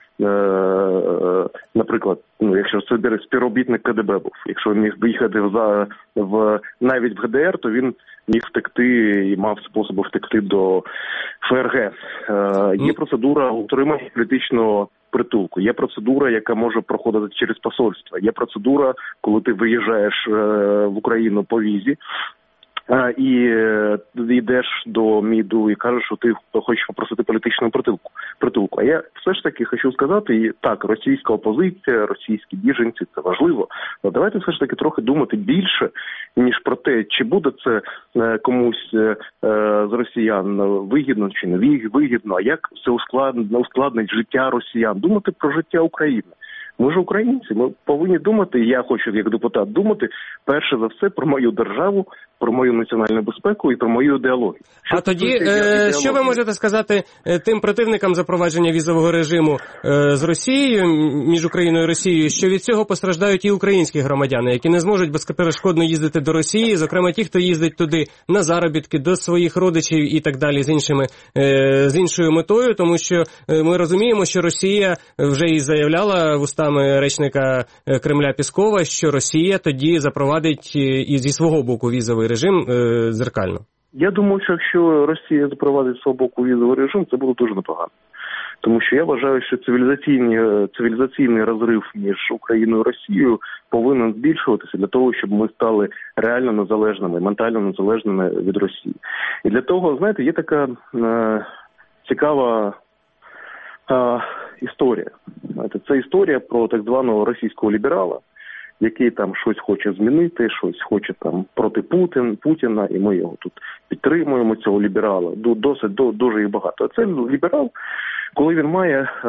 наприклад, ну якщо це співробітник КДБ був, якщо він міг виїхати в, в навіть в ГДР, то він міг втекти і мав способи втекти до ФРГ. Е, є процедура утримання політичного притулку. Є процедура, яка може проходити через посольство. Є процедура, коли ти виїжджаєш е, в Україну по візі е, і е, йдеш до МІДу і кажеш, що ти хочеш попросити політичну притулку. притулку. А я все ж таки хочу сказати, і так, російська опозиція, російські біженці, це важливо. Але давайте все ж таки трохи думати більше, ніж про те, чи буде це е, комусь е, з росіян вигідно чи не вигідно, а як це ускладнить, ускладнить життя росіян. Думати про життя України. Ми ж українці, ми повинні думати, і я хочу як депутат думати, перше за все про мою державу, про мою національну безпеку і про мою ідеологію. Що а тоді, е, що ви можете сказати тим противникам запровадження візового режиму е, з Росією, між Україною і Росією, що від цього постраждають і українські громадяни, які не зможуть безперешкодно їздити до Росії, зокрема ті, хто їздить туди на заробітки, до своїх родичів і так далі, з іншими, е, з іншою метою, тому що ми розуміємо, що Росія вже і заявляла в устами речника Кремля Піскова, що Росія тоді запровадить і зі свого боку візовий режим е, дзеркально. Я думаю, що якщо Росія запровадить з свого боку візовий режим, це буде дуже непогано. Тому що я вважаю, що цивілізаційний, цивілізаційний розрив між Україною і Росією повинен збільшуватися для того, щоб ми стали реально незалежними, ментально незалежними від Росії. І для того, знаєте, є така е, цікава е, історія. Знаєте, це історія про так званого російського ліберала, який там щось хоче змінити, щось хоче там проти Путін, Путіна, і ми його тут підтримуємо, цього ліберала. Досить, дуже їх багато. А це ліберал, коли він має е,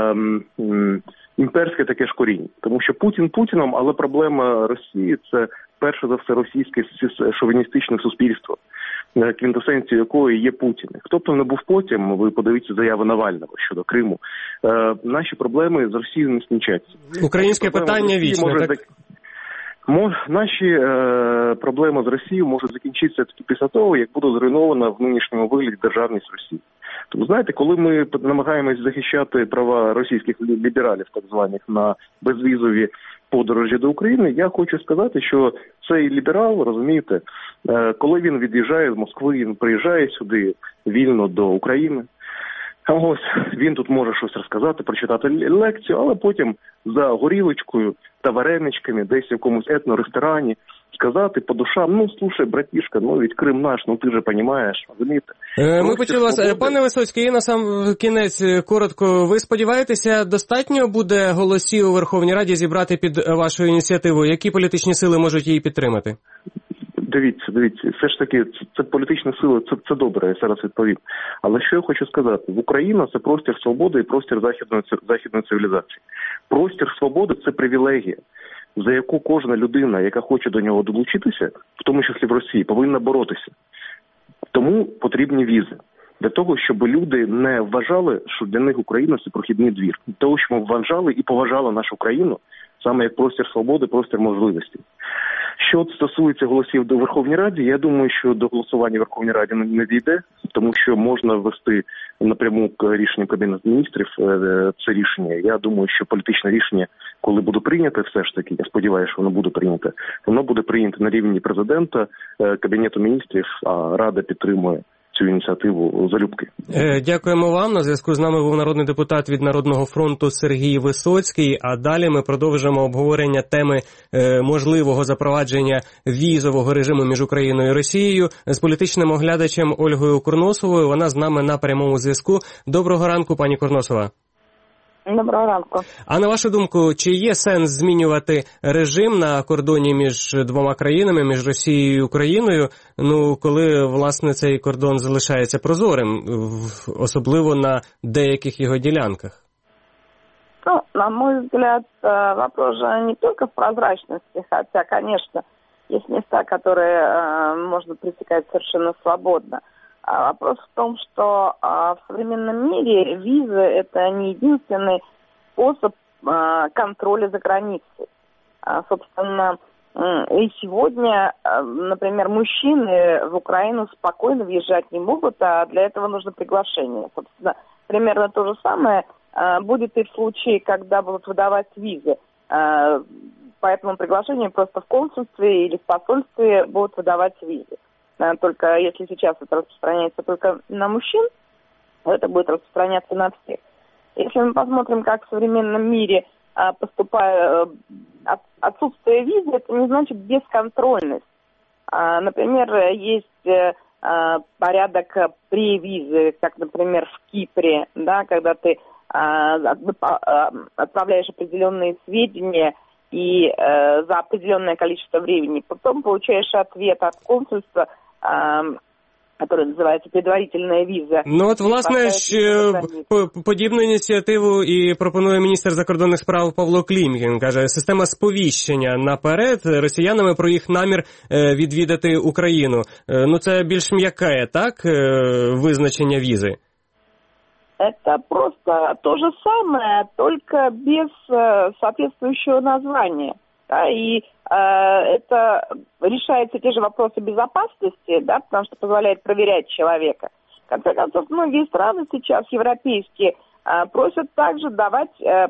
е, імперське таке ж коріння. Тому що Путін Путіном, але проблема Росії – це перше за все російське шовіністичне суспільство, квінтесенцією якої є Путін. Хто б там не був потім, ви подивіться заяви Навального щодо Криму. Е, наші проблеми з Росією не скінчаться. Українське питання вічне, так? так? Мож, наші е, проблеми з Росією можуть закінчитися тільки після того, як буде зруйнована в нинішньому вигляді державність Росії. Тому, знаєте, коли ми намагаємось захищати права російських лібералів, так званих, на безвізові подорожі до України, я хочу сказати, що цей ліберал, розумієте, е, коли він від'їжджає з Москви, він приїжджає сюди вільно до України, а ось він тут може щось розказати, прочитати лекцію, але потім за горілочкою та вареничками десь в якомусь етно-ресторані сказати по душам: ну, слушай, братішка, ну ведь Крим наш, ну ти же розумієш, розумієте? Е, ми почули вас. Пане Висоцький, і на сам кінець коротко, ви сподіваєтеся, достатньо буде голосів у Верховній Раді зібрати під вашою ініціативою? Які політичні сили можуть її підтримати? Дивіться, дивіться, все ж таки, це, це політична сила, це, це добре, я зараз відповім. Але що я хочу сказати? В Україна – це простір свободи і простір західної, західної цивілізації. Простір свободи – це привілегія, за яку кожна людина, яка хоче до нього долучитися, в тому числі в Росії, повинна боротися. Тому потрібні візи. Для того, щоб люди не вважали, що для них Україна – це прохідний двір. Для того, щоб ми вважали і поважали нашу країну саме як простір свободи, простір можливості. Що стосується голосів до Верховній Раді, я думаю, що до голосування в Верховній Раді не дійде, тому що можна ввести напряму рішенням Кабінету міністрів це рішення. Я думаю, що політичне рішення, коли буде прийнято, все ж таки, я сподіваюся, що воно буде прийнято, воно буде прийнято на рівні президента, Кабінету міністрів, а Рада підтримує цю ініціативу залюбки. Дякуємо вам. На зв'язку з нами був народний депутат від Народного фронту Сергій Висоцький. А далі ми продовжимо обговорення теми можливого запровадження візового режиму між Україною і Росією з політичним оглядачем Ольгою Курносовою. Вона з нами на прямому зв'язку. Доброго ранку, пані Курносова. Доброго ранку. А на вашу думку, чи є сенс змінювати режим на кордоні між двома країнами, між Росією і Україною, ну, коли, власне, цей кордон залишається прозорим, особливо на деяких його ділянках? Ну, на мой взгляд, вопрос же не только в прозрачности, хотя, конечно, есть места, которые можно пересекать совершенно свободно. А вопрос в том, что а, в современном мире визы – это не единственный способ а, контроля за границей. А, собственно, и сегодня, а, например, мужчины в Украину спокойно въезжать не могут, а для этого нужно приглашение. Собственно, примерно то же самое а, будет и в случае, когда будут выдавать визы. А, по этому приглашению просто в консульстве или в посольстве будут выдавать визы. Только если сейчас это распространяется только на мужчин, это будет распространяться на всех. Если мы посмотрим, как в современном мире поступает отсутствие визы, это не значит бесконтрольность. Например, есть порядок превизы, как, например, в Кипре, да, когда ты отправляешь определенные сведения и э, за определенное количество времени, потом получаешь ответ от консульства, э, который називається предварительна віза. Ну от, власне, ж, подібну ініціативу і пропонує міністр закордонних справ Павло Клімкін. Каже, система сповіщення наперед росіянами про їх намір відвідати Україну. Ну це більш м'яке, так, визначення візи? Это просто то же самое, только без э, соответствующего названия. Да, и э, это решается те же вопросы безопасности, да, потому что позволяет проверять человека. В конце концов, многие страны сейчас европейские э, просят также давать, э,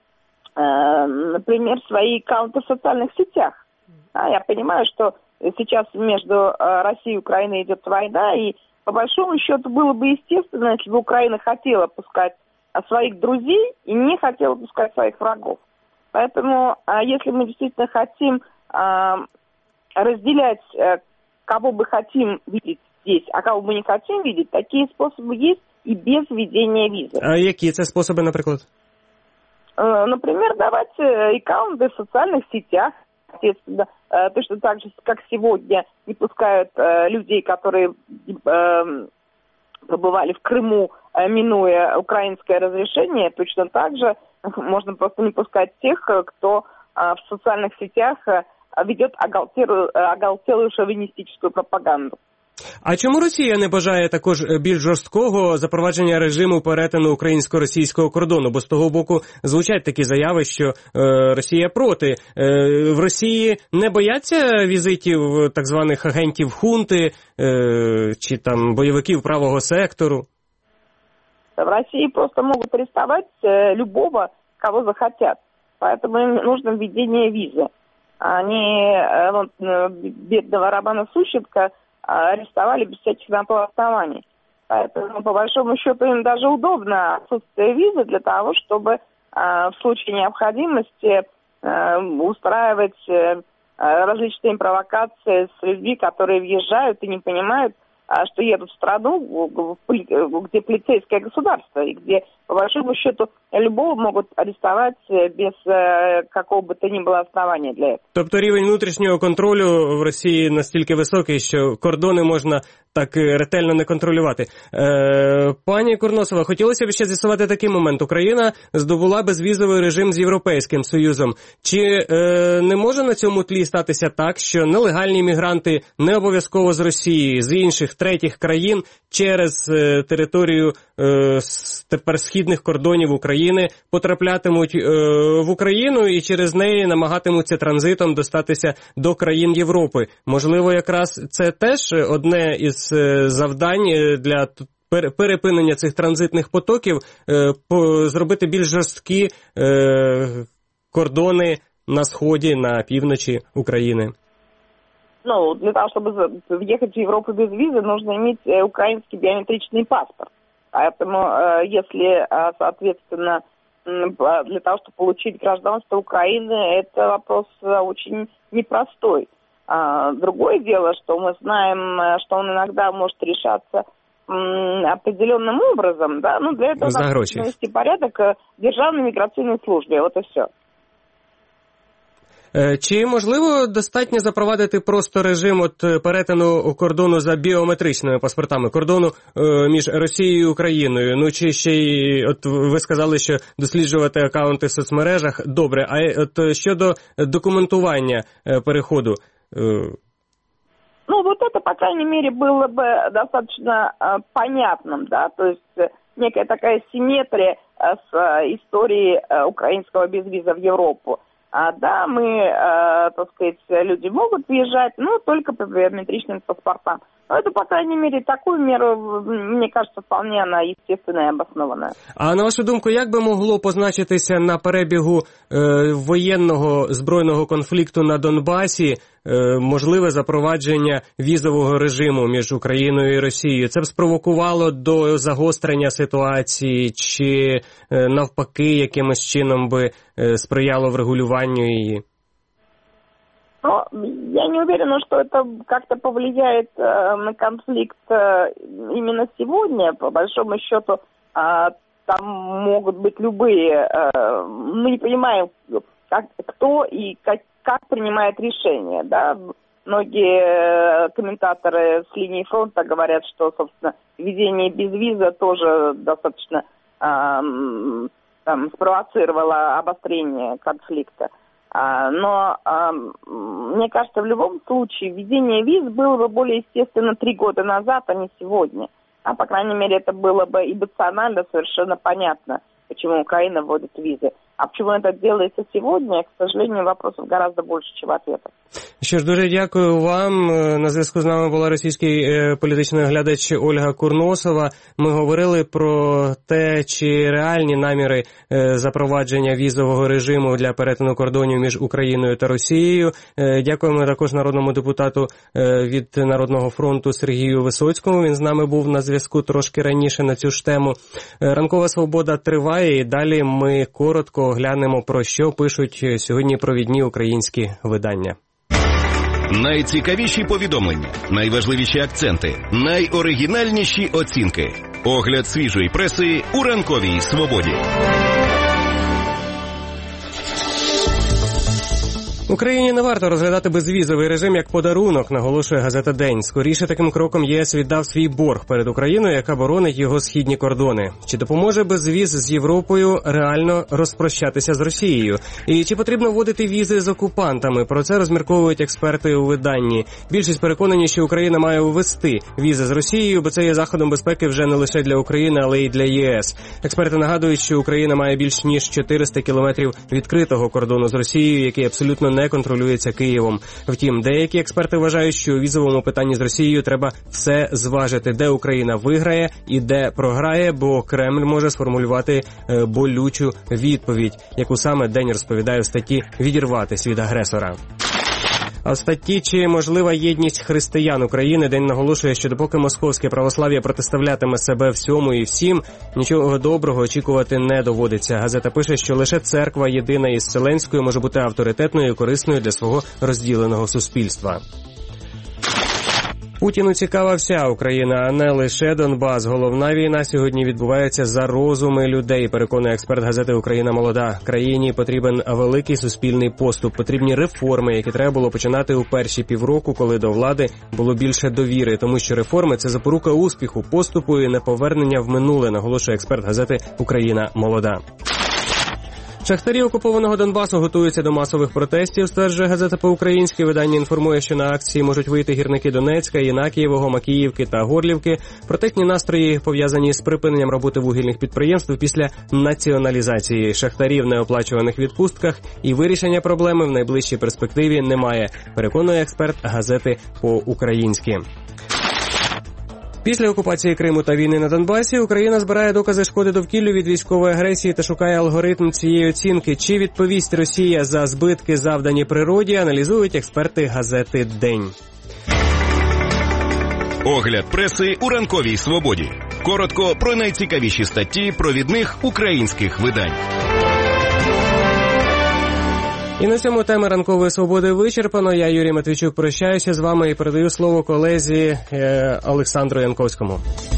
э, например, свои аккаунты в социальных сетях. Да, я понимаю, что сейчас между э, Россией и Украиной идет война, и по большому счету было бы естественно, если бы Украина хотела пускать своих друзей и не хотела пускать своих врагов. Поэтому, если мы действительно хотим разделять, кого бы хотим видеть здесь, а кого мы не хотим видеть, такие способы есть и без введения визы. А які це способи, наприклад? Например, давать аккаунты в социальных сетях, Соответственно, точно так же, как сегодня не пускают людей, которые побывали в Крыму, минуя украинское разрешение, точно так же можно просто не пускать тех, кто в социальных сетях ведет оголтелую, оголтелую шовіністичну пропаганду. А чому Росія не бажає також більш жорсткого запровадження режиму перетину українсько-російського кордону? Бо з того боку звучать такі заяви, що е, Росія проти. Е, в Росії не бояться візитів так званих агентів хунти е, чи там бойовиків правого сектору? В России просто могут арестовать любого, кого захотят. Поэтому им нужно введение визы. Они вот, бедного Романа Сущенко арестовали без всяких на то оснований. Поэтому, по большому счету, им даже удобно отсутствие визы для того, чтобы в случае необходимости устраивать различные провокации с людьми, которые въезжают и не понимают, что едут в страну, где полицейское государство, и где, по большому счету, любого могут арестовать без какого бы то ни было основания для этого. Тобто рівень внутрішнього контролю в Росії настільки високий, що кордони можна так ретельно не контролювати. Е, пані Курносова, хотілося б ще з'ясувати такий момент. Україна здобула безвізовий режим з Європейським Союзом. Чи е, не може на цьому тлі статися так, що нелегальні мігранти не обов'язково з Росії, з інших третіх країн через е, територію е, тепер східних кордонів України потраплятимуть е, в Україну і через неї намагатимуться транзитом достатися до країн Європи? Можливо, якраз це теж одне із завдань для перепинення цих транзитних потоків, зробити більш жорсткі кордони на сході, на півночі України? Ну, для того, чтобы въехать в Европу без визы, нужно иметь украинский биометричный паспорт. Поэтому, если, соответственно, для того, чтобы получить гражданство Украины, это вопрос очень непростой. А, другое дело, что мы знаем, что он иногда может решаться м, определенным образом, да, ну для этого надо навести порядок в Державной миграционной службе, вот и все. Чи можливо достатньо запровадити просто режим от перетину кордону за біометричними паспортами, кордону е, між Росією і Україною? Ну чи ще й, от ви сказали, що досліджувати акаунти в соцмережах, добре, а от щодо документування е, переходу? Ну, вот это, по крайней мере, было бы достаточно э, понятным, да, то есть э, некая такая симметрия э, с э, историей э, украинского безвиза в Европу. А, да, мы, э, так сказать, люди могут въезжать, но только по биометричным паспортам. Но это, по крайней мере, такую меру, мне кажется, вполне она естественная и обоснованная. А на вашу думку, як би могло позначитися на перебігу е, воєнного збройного конфлікту на Донбасі е, можливе запровадження візового режиму між Україною і Росією? Це б спровокувало до загострення ситуації чи е, навпаки якимось чином би е, сприяло врегулюванню її? Но я не уверена, что это как-то повлияет э, на конфликт э, именно сегодня. По большому счету, э, там могут быть любые... Э, мы не понимаем, как, кто и как, как принимает решения. Да? Многие комментаторы с линии фронта говорят, что, собственно, введение безвиза тоже достаточно э, там, спровоцировало обострение конфликта. Но, мне кажется, в любом случае введение виз было бы более естественно три года назад, а не сегодня. А, по крайней мере, это было бы эмоционально совершенно понятно, почему Украина вводит визы. А почему это делается сегодня, к сожалению, вопросов гораздо больше, чем ответов. Що ж, дуже дякую вам. На зв'язку з нами була російський політичний оглядач Ольга Курносова. Ми говорили про те, чи реальні наміри запровадження візового режиму для перетину кордонів між Україною та Росією. Дякуємо також народному депутату від Народного фронту Сергію Висоцькому. Він з нами був на зв'язку трошки раніше на цю ж тему. Ранкова свобода триває і далі ми коротко оглянемо, про що пишуть сьогодні провідні українські видання. Найцікавіші повідомлення, найважливіші акценти, найоригінальніші оцінки. Огляд свіжої преси у Ранковій свободі. Україні не варто розглядати безвізовий режим як подарунок, наголошує газета «День». Скоріше таким кроком ЄС віддав свій борг перед Україною, яка боронить його східні кордони. Чи допоможе безвіз з Європою реально розпрощатися з Росією? І чи потрібно вводити візи з окупантами? Про це розмірковують експерти у виданні. Більшість переконані, що Україна має ввести візи з Росією, бо це є заходом безпеки вже не лише для України, але й для ЄС. Експерти нагадують, що Україна має більш ніж чотириста кілометрів відкритого кордону з Росією, який абсолютно не контролюється Києвом. Втім, деякі експерти вважають, що у візовому питанні з Росією треба все зважити, де Україна виграє і де програє, бо Кремль може сформулювати е, болючу відповідь, яку саме День розповідає в статті «Відірватись від агресора». А в статті «Чи можлива єдність християн України» День наголошує, що допоки московське православ'я протиставлятиме себе всьому і всім, нічого доброго очікувати не доводиться. Газета пише, що лише церква єдина із Вселенською може бути авторитетною і корисною для свого розділеного суспільства. Путіну цікава вся Україна, а не лише Донбас. Головна війна сьогодні відбувається за розуми людей, переконує експерт газети «Україна молода». Країні потрібен великий суспільний поступ, потрібні реформи, які треба було починати у перші півроку, коли до влади було більше довіри, тому що реформи – це запорука успіху, поступу і неповернення в минуле, наголошує експерт газети «Україна молода». Шахтарі окупованого Донбасу готуються до масових протестів, стверджує газета по-українськи. Видання інформує, що на акції можуть вийти гірники Донецька, Єнакієвого, Макіївки та Горлівки. Протестні настрої пов'язані з припиненням роботи вугільних підприємств після націоналізації. Шахтарі в неоплачуваних відпустках і вирішення проблеми в найближчій перспективі немає, переконує експерт газети по-українськи. Після окупації Криму та війни на Донбасі Україна збирає докази шкоди довкіллю від військової агресії та шукає алгоритм цієї оцінки. Чи відповість Росія за збитки, завдані природі, аналізують експерти газети «День». Огляд преси у ранковій свободі. Коротко про найцікавіші статті провідних українських видань. І на цьому теми ранкової свободи вичерпано. Я, Юрій Матвійчук, прощаюся з вами і передаю слово колезі е, Олександру Янковському.